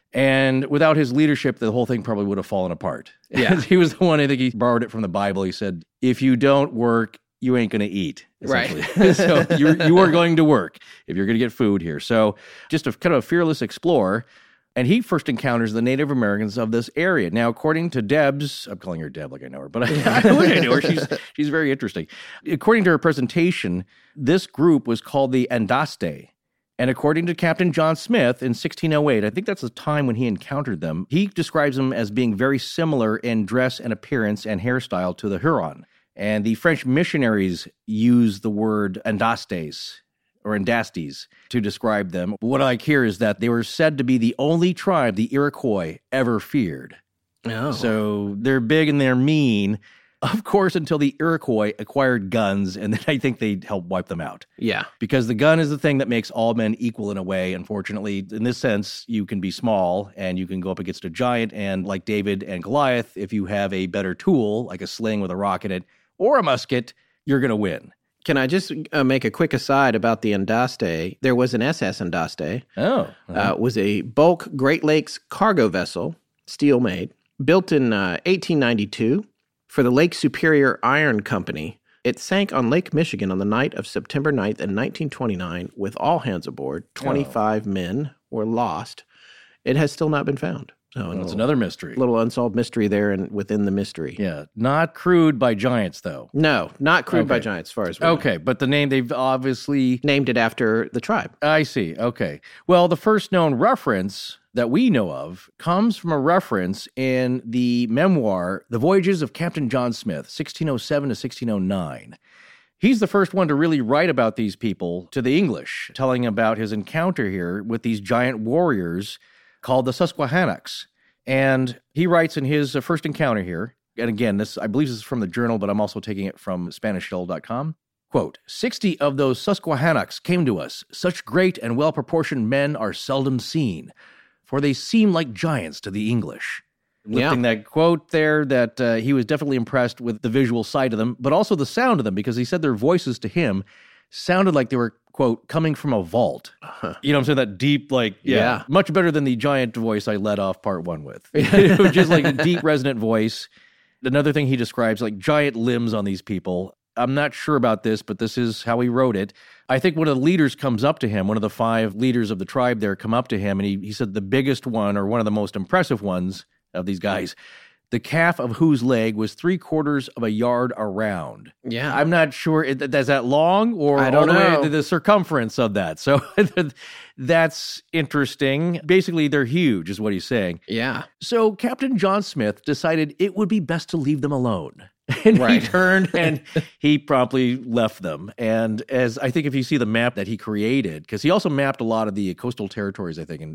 And without his leadership, the whole thing probably would have fallen apart. Yeah. He was the one, I think he borrowed it from the Bible. He said, if you don't work, you ain't going to eat. Right. So you are going to work if you're going to get food here. So just a kind of a fearless explorer. And he first encounters the Native Americans of this area. Now, according to Debs, I'm calling her Deb like I know her, but I know her. She's very interesting. According to her presentation, this group was called the Andaste. And according to Captain John Smith in 1608, I think that's the time when he encountered them, he describes them as being very similar in dress and appearance and hairstyle to the Huron. And the French missionaries used the word Andastes, or Andastes, to describe them. What I like here is that they were said to be the only tribe the Iroquois ever feared. Oh. So they're big and they're mean, of course, until the Iroquois acquired guns, and then I think they helped wipe them out. Yeah. Because the gun is the thing that makes all men equal in a way. Unfortunately, in this sense, you can be small and you can go up against a giant, and like David and Goliath, if you have a better tool, like a sling with a rock in it, or a musket, you're going to win. Can I just make a quick aside about the Andaste? There was an SS Andaste. Oh. Was a bulk Great Lakes cargo vessel, steel-made, built in 1892 for the Lake Superior Iron Company. It sank on Lake Michigan on the night of September 9th in 1929 with all hands aboard. 25 men were lost. It has still not been found. So It's another mystery. little unsolved mystery there and within the mystery. Yeah. Not crewed by giants, though. No, not crewed by Okay. giants, as far as we know. Okay, but the name they've obviously... Named it after the tribe. I see. Okay. Well, the first known reference that we know of comes from a reference in the memoir, The Voyages of Captain John Smith, 1607 to 1609. He's the first one to really write about these people to the English, telling about his encounter here with these giant warriors called the Susquehannocks. And he writes in his first encounter here, and again, this I believe this is from the journal, but I'm also taking it from SpanishShell.com. Quote, 60 of those Susquehannocks came to us. Such great and well-proportioned men are seldom seen, for they seem like giants to the English. Lifting that quote there, that he was definitely impressed with the visual side of them, but also the sound of them, because he said their voices to him sounded like they were, quote, coming from a vault. You know what I'm saying? That deep, like, Yeah. much better than the giant voice I led off part one with. It was just like a deep, resonant voice. Another thing he describes, like giant limbs on these people. I'm not sure about this, but this is how he wrote it. I think one of the leaders comes up to him, one of the 5 leaders of the tribe there come up to him, and he said the biggest one, or one of the most impressive ones of these guys, the calf of whose leg was 3/4 of a yard around. Yeah. I'm not sure, is that long, or I don't all the way know. to the circumference of that? So that's interesting. Basically, they're huge, is what he's saying. Yeah. So Captain John Smith decided it would be best to leave them alone. And Right. he turned and he promptly left them. And as I think if you see the map that he created, because he also mapped a lot of the coastal territories, I think,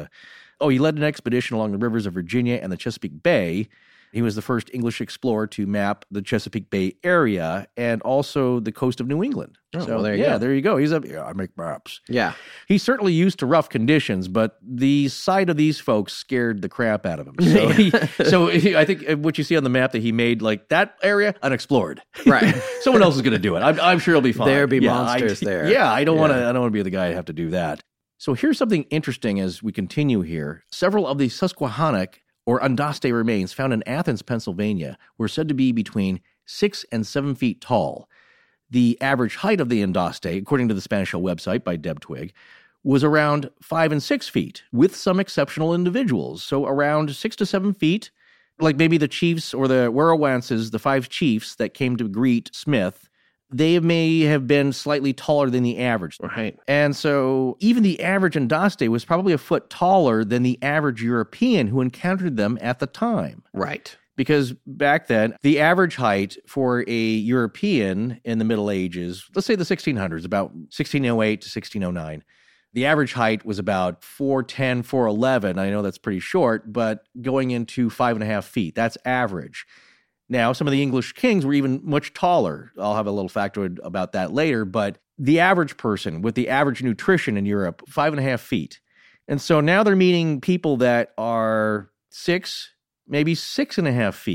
he led an expedition along the rivers of Virginia and the Chesapeake Bay. He was the first English explorer to map the Chesapeake Bay area and also the coast of New England. Oh, So well, there you yeah, go. there you go. He's I make maps. Yeah. He's certainly used to rough conditions, but the sight of these folks scared the crap out of him. So, I think what you see on the map that he made, like that area, unexplored. Right. Someone else is going to do it. I'm sure he'll be fine. There be Yeah, monsters there. Yeah, I don't want Yeah. to be the guy to have to do that. So here's something interesting as we continue here. Several of the Susquehannock or Andaste remains found in Athens, Pennsylvania, were said to be between 6 and 7 feet tall. The average height of the Andaste, according to the Spanish Shell website by Deb Twig, was around 5 and 6 feet, with some exceptional individuals. So around 6 to 7 feet, like maybe the chiefs or the Werowance, the 5 chiefs that came to greet Smith, they may have been slightly taller than the average. Right. And so even the average Andaste was probably a foot taller than the average European who encountered them at the time. Right. Because back then, the average height for a European in the Middle Ages, let's say the 1600s, about 1608 to 1609, the average height was about 4'10", 4'11". I know that's pretty short, but going into 5.5 feet, that's average. Now, some of the English kings were even much taller. I'll have a little factoid about that later, but the average person with the average nutrition in Europe, 5.5 feet. And so now they're meeting people that are 6, maybe 6.5 feet.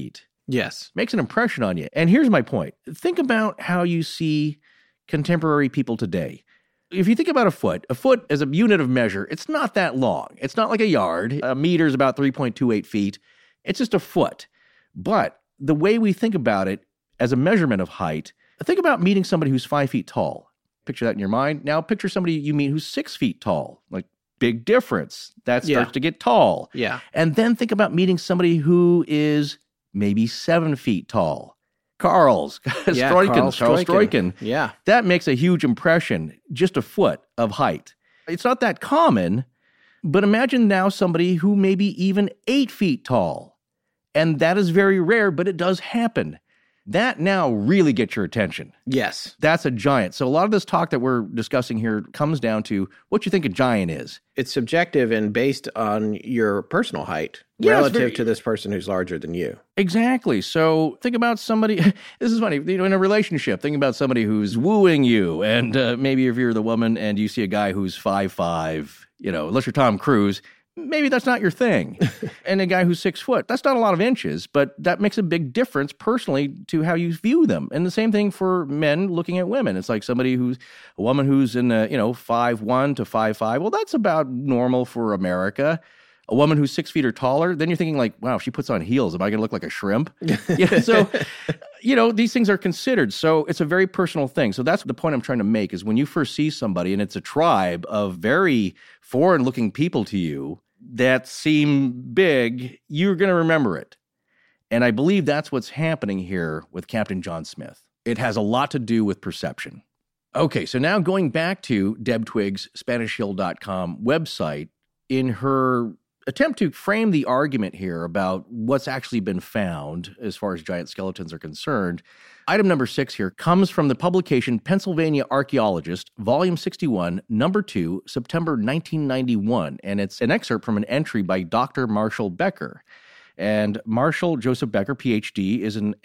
Yes. Makes an impression on you. And here's my point. Think about how you see contemporary people today. If you think about a foot as a unit of measure, it's not that long. It's not like a yard. A meter is about 3.28 feet. It's just a foot. But the way we think about it as a measurement of height, think about meeting somebody who's 5 feet tall. Picture that in your mind. Now picture somebody you meet who's 6 feet tall. Like, big difference. That starts to get tall. Yeah. And then think about meeting somebody who is maybe 7 feet tall. Carl Stroiken. Yeah. That makes a huge impression, just a foot of height. It's not that common, but imagine now somebody who may be even 8 feet tall. And that is very rare, but it does happen. That now really gets your attention. Yes. That's a giant. So a lot of this talk that we're discussing here comes down to what you think a giant is. It's subjective and based on your personal height relative to this person who's larger than you. Exactly. So think about somebody, this is funny, in a relationship, think about somebody who's wooing you, and maybe if you're the woman and you see a guy who's 5'5", unless you're Tom Cruise, maybe that's not your thing. And a guy who's 6 foot, that's not a lot of inches, but that makes a big difference personally to how you view them. And the same thing for men looking at women. It's like a woman who's in 5'1" to 5'5". Well, that's about normal for America. A woman who's 6 feet or taller, then you're thinking like, wow, if she puts on heels, am I going to look like a shrimp? So, these things are considered. So it's a very personal thing. So that's the point I'm trying to make is when you first see somebody and it's a tribe of very foreign-looking people to you that seem big, you're going to remember it. And I believe that's what's happening here with Captain John Smith. It has a lot to do with perception. Okay, so now going back to Deb Twiggs' SpanishHill.com website, in her attempt to frame the argument here about what's actually been found as far as giant skeletons are concerned, item number 6 here comes from the publication Pennsylvania Archaeologist, Volume 61, Number 2, September 1991, and it's an excerpt from an entry by Dr. Marshall Becker. And Marshall Joseph Becker, Ph.D., is an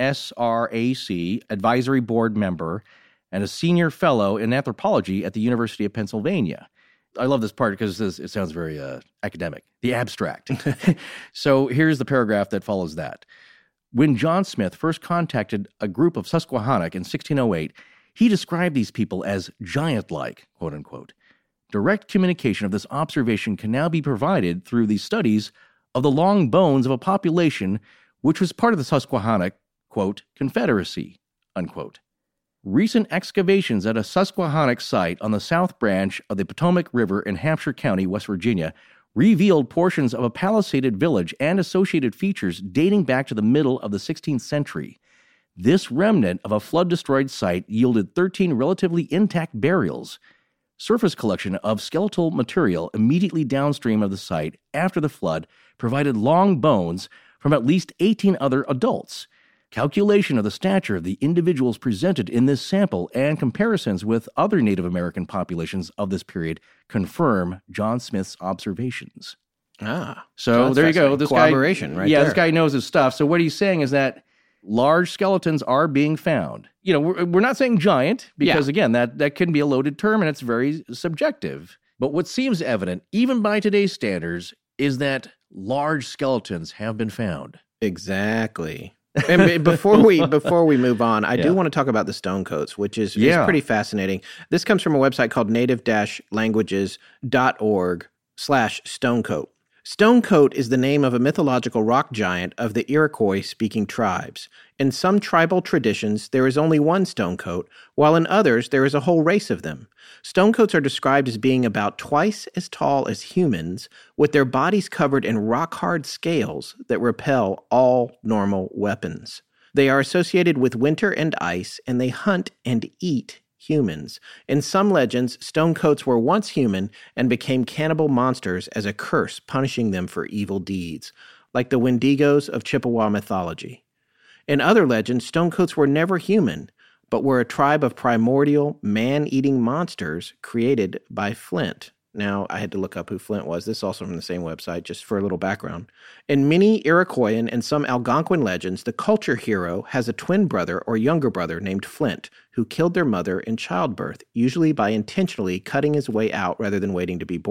SRAC advisory board member and a senior fellow in anthropology at the University of Pennsylvania. I love this part because it sounds very academic. The abstract. So here's the paragraph that follows that. When John Smith first contacted a group of Susquehannock in 1608, he described these people as giant-like, quote unquote. Direct communication of this observation can now be provided through the studies of the long bones of a population which was part of the Susquehannock, quote, confederacy, unquote. Recent excavations at a Susquehannock site on the South Branch of the Potomac River in Hampshire County, West Virginia, revealed portions of a palisaded village and associated features dating back to the middle of the 16th century. This remnant of a flood-destroyed site yielded 13 relatively intact burials. Surface collection of skeletal material immediately downstream of the site after the flood provided long bones from at least 18 other adults. Calculation of the stature of the individuals presented in this sample and comparisons with other Native American populations of this period confirm John Smith's observations. So there you go. This corroboration, right? Yeah, there. This guy knows his stuff. So what he's saying is that large skeletons are being found. We're not saying giant because, again, that can be a loaded term and it's very subjective. But what seems evident, even by today's standards, is that large skeletons have been found. Exactly. And before we move on, I do want to talk about the stonecoats, which is pretty fascinating. This comes from a website called native-languages.org/stonecoat. Stonecoat is the name of a mythological rock giant of the Iroquois-speaking tribes. In some tribal traditions, there is only one stonecoat, while in others, there is a whole race of them. Stonecoats are described as being about twice as tall as humans, with their bodies covered in rock-hard scales that repel all normal weapons. They are associated with winter and ice, and they hunt and eat humans. In some legends, stonecoats were once human and became cannibal monsters as a curse punishing them for evil deeds, like the Wendigos of Chippewa mythology. In other legends, stonecoats were never human, but were a tribe of primordial, man-eating monsters created by Flint. Now, I had to look up who Flint was. This is also from the same website, just for a little background. In many Iroquoian and some Algonquin legends, the culture hero has a twin brother or younger brother named Flint, who killed their mother in childbirth, usually by intentionally cutting his way out rather than waiting to be born.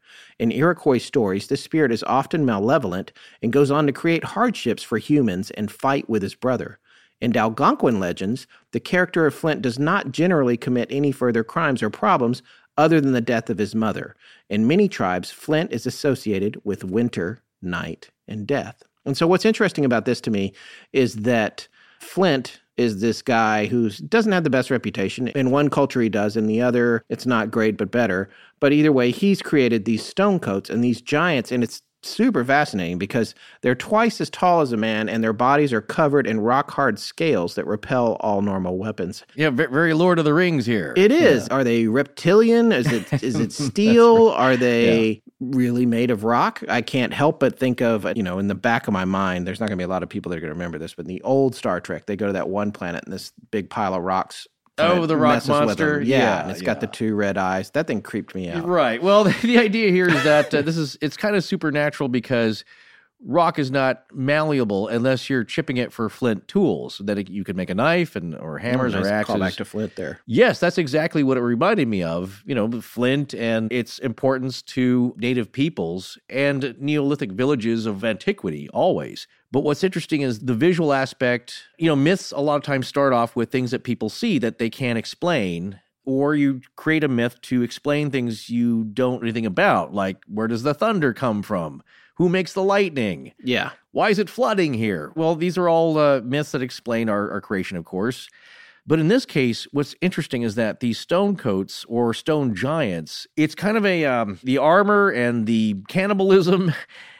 In Iroquois stories, this spirit is often malevolent and goes on to create hardships for humans and fight with his brother. In Algonquin legends, the character of Flint does not generally commit any further crimes or problems other than the death of his mother. In many tribes, Flint is associated with winter, night, and death. And so what's interesting about this to me is that Flint is this guy who doesn't have the best reputation. In one culture he does, in the other it's not great but better. But either way, he's created these stone coats and these giants, and it's super fascinating because they're twice as tall as a man and their bodies are covered in rock-hard scales that repel all normal weapons. Yeah, very Lord of the Rings here. It is. Yeah. Are they reptilian? Is it steel? Are they really made of rock? I can't help but think of, in the back of my mind, there's not going to be a lot of people that are going to remember this, but in the old Star Trek, they go to that one planet and this big pile of rocks. Oh, the rock monster? Yeah, and it's got the two red eyes. That thing creeped me out. Right. Well, the idea here is that it's kind of supernatural because rock is not malleable unless you're chipping it for flint tools, so that you could make a knife or hammers or axes. Call back to Flint there. Yes, that's exactly what it reminded me of, Flint and its importance to native peoples and Neolithic villages of antiquity, always. But what's interesting is the visual aspect. Myths a lot of times start off with things that people see that they can't explain, or you create a myth to explain things you don't know anything about, like where does the thunder come from? Who makes the lightning? Yeah. Why is it flooding here? Well, these are all myths that explain our creation, of course. But in this case, what's interesting is that these stone coats or stone giants, it's kind of the armor and the cannibalism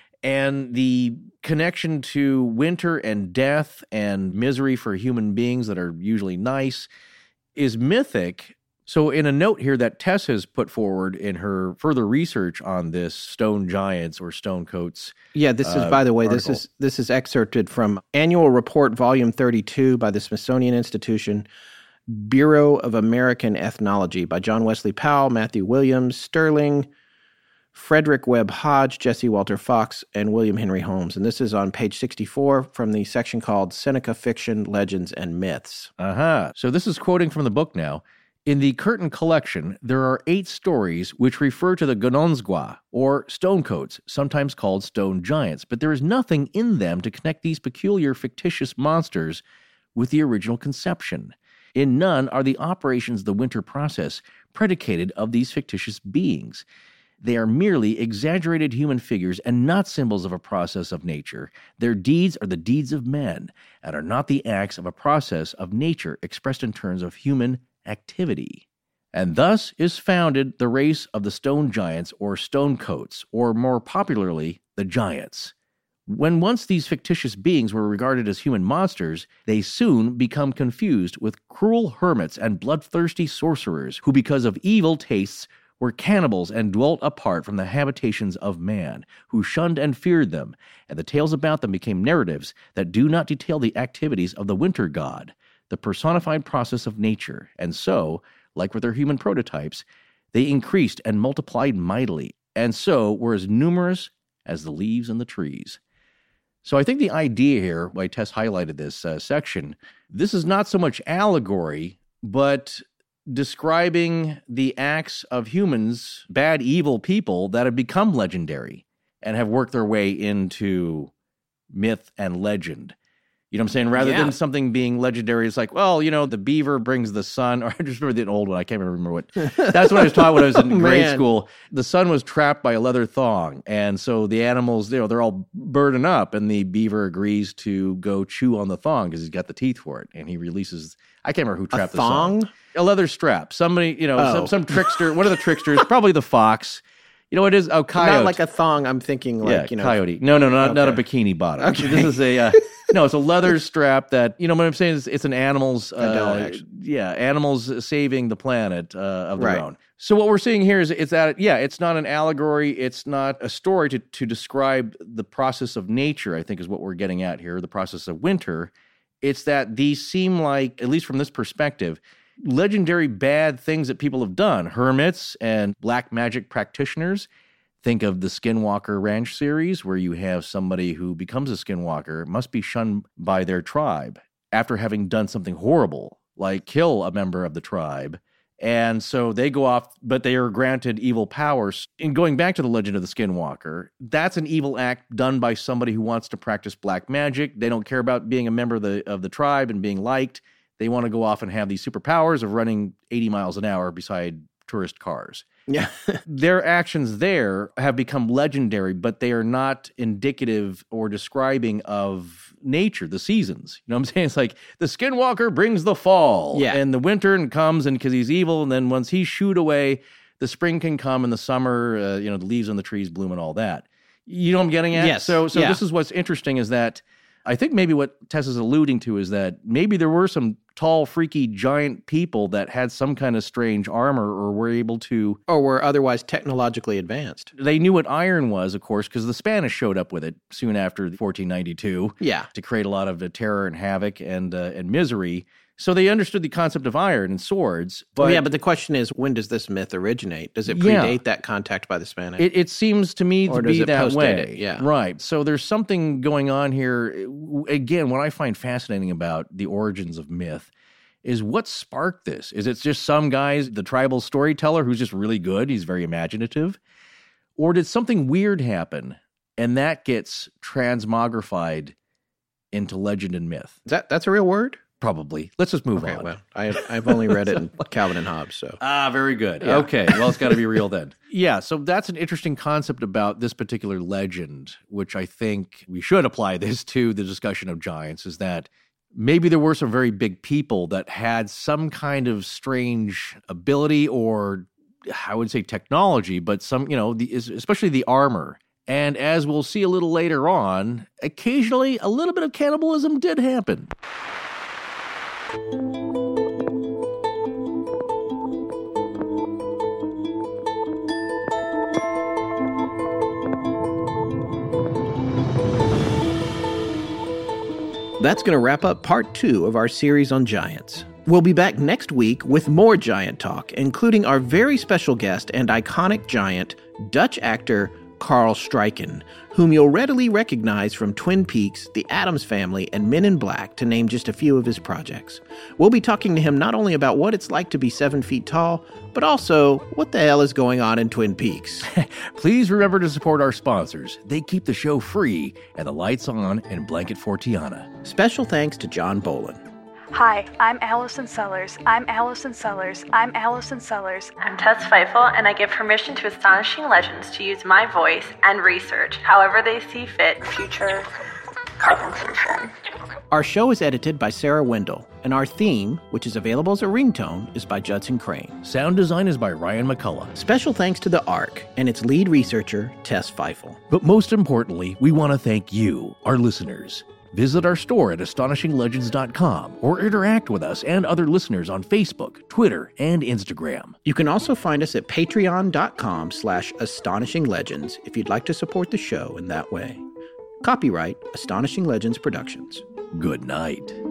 and the connection to winter and death and misery for human beings that are usually nice is mythic. So in a note here that Tess has put forward in her further research on this stone giants or stone coats. Yeah, this is, by the way, article. This is excerpted from Annual Report, Volume 32 by the Smithsonian Institution, Bureau of American Ethnology by John Wesley Powell, Matthew Williams, Sterling, Frederick Webb Hodge, Jesse Walter Fox, and William Henry Holmes. And this is on page 64 from the section called Seneca Fiction, Legends, and Myths. So this is quoting from the book now. In the Curtin collection, there are 8 stories which refer to the Gononsgwa, or stonecoats, sometimes called stone giants, but there is nothing in them to connect these peculiar fictitious monsters with the original conception. In none are the operations of the winter process predicated of these fictitious beings. They are merely exaggerated human figures and not symbols of a process of nature. Their deeds are the deeds of men and are not the acts of a process of nature expressed in terms of human activity. And thus is founded the race of the stone giants or stone coats, or more popularly, the giants. When once these fictitious beings were regarded as human monsters, they soon become confused with cruel hermits and bloodthirsty sorcerers who, because of evil tastes, were cannibals and dwelt apart from the habitations of man, who shunned and feared them, and the tales about them became narratives that do not detail the activities of the winter god, the personified process of nature, and so, like with their human prototypes, they increased and multiplied mightily, and so were as numerous as the leaves in the trees. So I think the idea here, why Tess highlighted this section, this is not so much allegory, but describing the acts of humans, bad, evil people that have become legendary and have worked their way into myth and legend. You know what I'm saying? Rather than something being legendary, it's like, well, the beaver brings the sun, or I just remember the old one. I can't remember what. That's what I was taught when I was in grade school. The sun was trapped by a leather thong. And so the animals, they're all burdened up, and the beaver agrees to go chew on the thong because he's got the teeth for it. And he releases, I can't remember who trapped the thong. A leather strap. Somebody, some trickster, one of the tricksters, probably the fox. It is, coyote. Not like a thong, I'm thinking like, coyote. No, not a bikini bottom. Okay. This is a, it's a leather strap that, what I'm saying is it's an animal's, animals saving the planet of their own. So what we're seeing here is that, it's not an allegory, it's not a story to describe the process of nature, I think is what we're getting at here, the process of winter. It's that these seem like, at least from this perspective, legendary bad things that people have done. Hermits and black magic practitioners. Think of the Skinwalker Ranch series, where you have somebody who becomes a skinwalker, must be shunned by their tribe after having done something horrible, like kill a member of the tribe, And so they go off, but they are granted evil powers. And going back to the legend of the Skinwalker, that's an evil act done by somebody who wants to practice black magic. They don't care about being a member of the tribe and being liked. They want to go off and have these superpowers of running 80 miles an hour beside tourist cars. Yeah. Their actions there have become legendary, but they are not indicative or describing of nature, the seasons. You know what I'm saying? It's like the Skinwalker brings the fall, and the winter comes, and because he's evil, and then once he's shooed away, the spring can come, and the summer, the leaves on the trees bloom and all that. You know what I'm getting at? Yes. So this is what's interesting is that I think maybe what Tess is alluding to is that maybe there were some tall, freaky, giant people that had some kind of strange armor or were able to... Or were otherwise technologically advanced. They knew what iron was, of course, because the Spanish showed up with it soon after 1492 to create a lot of terror and havoc and misery. So they understood the concept of iron and swords. But but the question is, when does this myth originate? Does it predate that contact by the Spanish? It seems to me to be that way. Yeah. Right. So there's something going on here. Again, what I find fascinating about the origins of myth is what sparked this. Is it just some guy's, the tribal storyteller who's just really good? He's very imaginative. Or did something weird happen and that gets transmogrified into legend and myth? That's a real word? Probably. Let's just move on. Well, I've only read it in Calvin and Hobbes, so. Very good. Yeah. Okay, well, it's got to be real then. Yeah, so that's an interesting concept about this particular legend, which I think we should apply this to the discussion of giants, is that maybe there were some very big people that had some kind of strange ability or, I would say technology, but some, especially the armor. And as we'll see a little later on, occasionally a little bit of cannibalism did happen. That's going to wrap up part 2 of our series on giants. We'll be back next week with more giant talk, including our very special guest and iconic giant, Dutch actor Carl Strijken, whom you'll readily recognize from Twin Peaks, The Addams Family, and Men in Black, to name just a few of his projects. We'll be talking to him not only about what it's like to be 7 feet tall, but also what the hell is going on in Twin Peaks. Please remember to support our sponsors. They keep the show free and the lights on in Blanket for Tiana. Special thanks to John Bolin. Hi, I'm Allison Sellers. I'm Allison Sellers. I'm Allison Sellers. I'm Tess Feifel, and I give permission to Astonishing Legends to use my voice and research however they see fit. Future compensation. Our show is edited by Sarah Wendell, and our theme, which is available as a ringtone, is by Judson Crane. Sound design is by Ryan McCullough. Special thanks to The Ark and its lead researcher, Tess Feifel. But most importantly, we want to thank you, our listeners. Visit our store at astonishinglegends.com or interact with us and other listeners on Facebook, Twitter, and Instagram. You can also find us at patreon.com/astonishinglegends if you'd like to support the show in that way. Copyright Astonishing Legends Productions. Good night.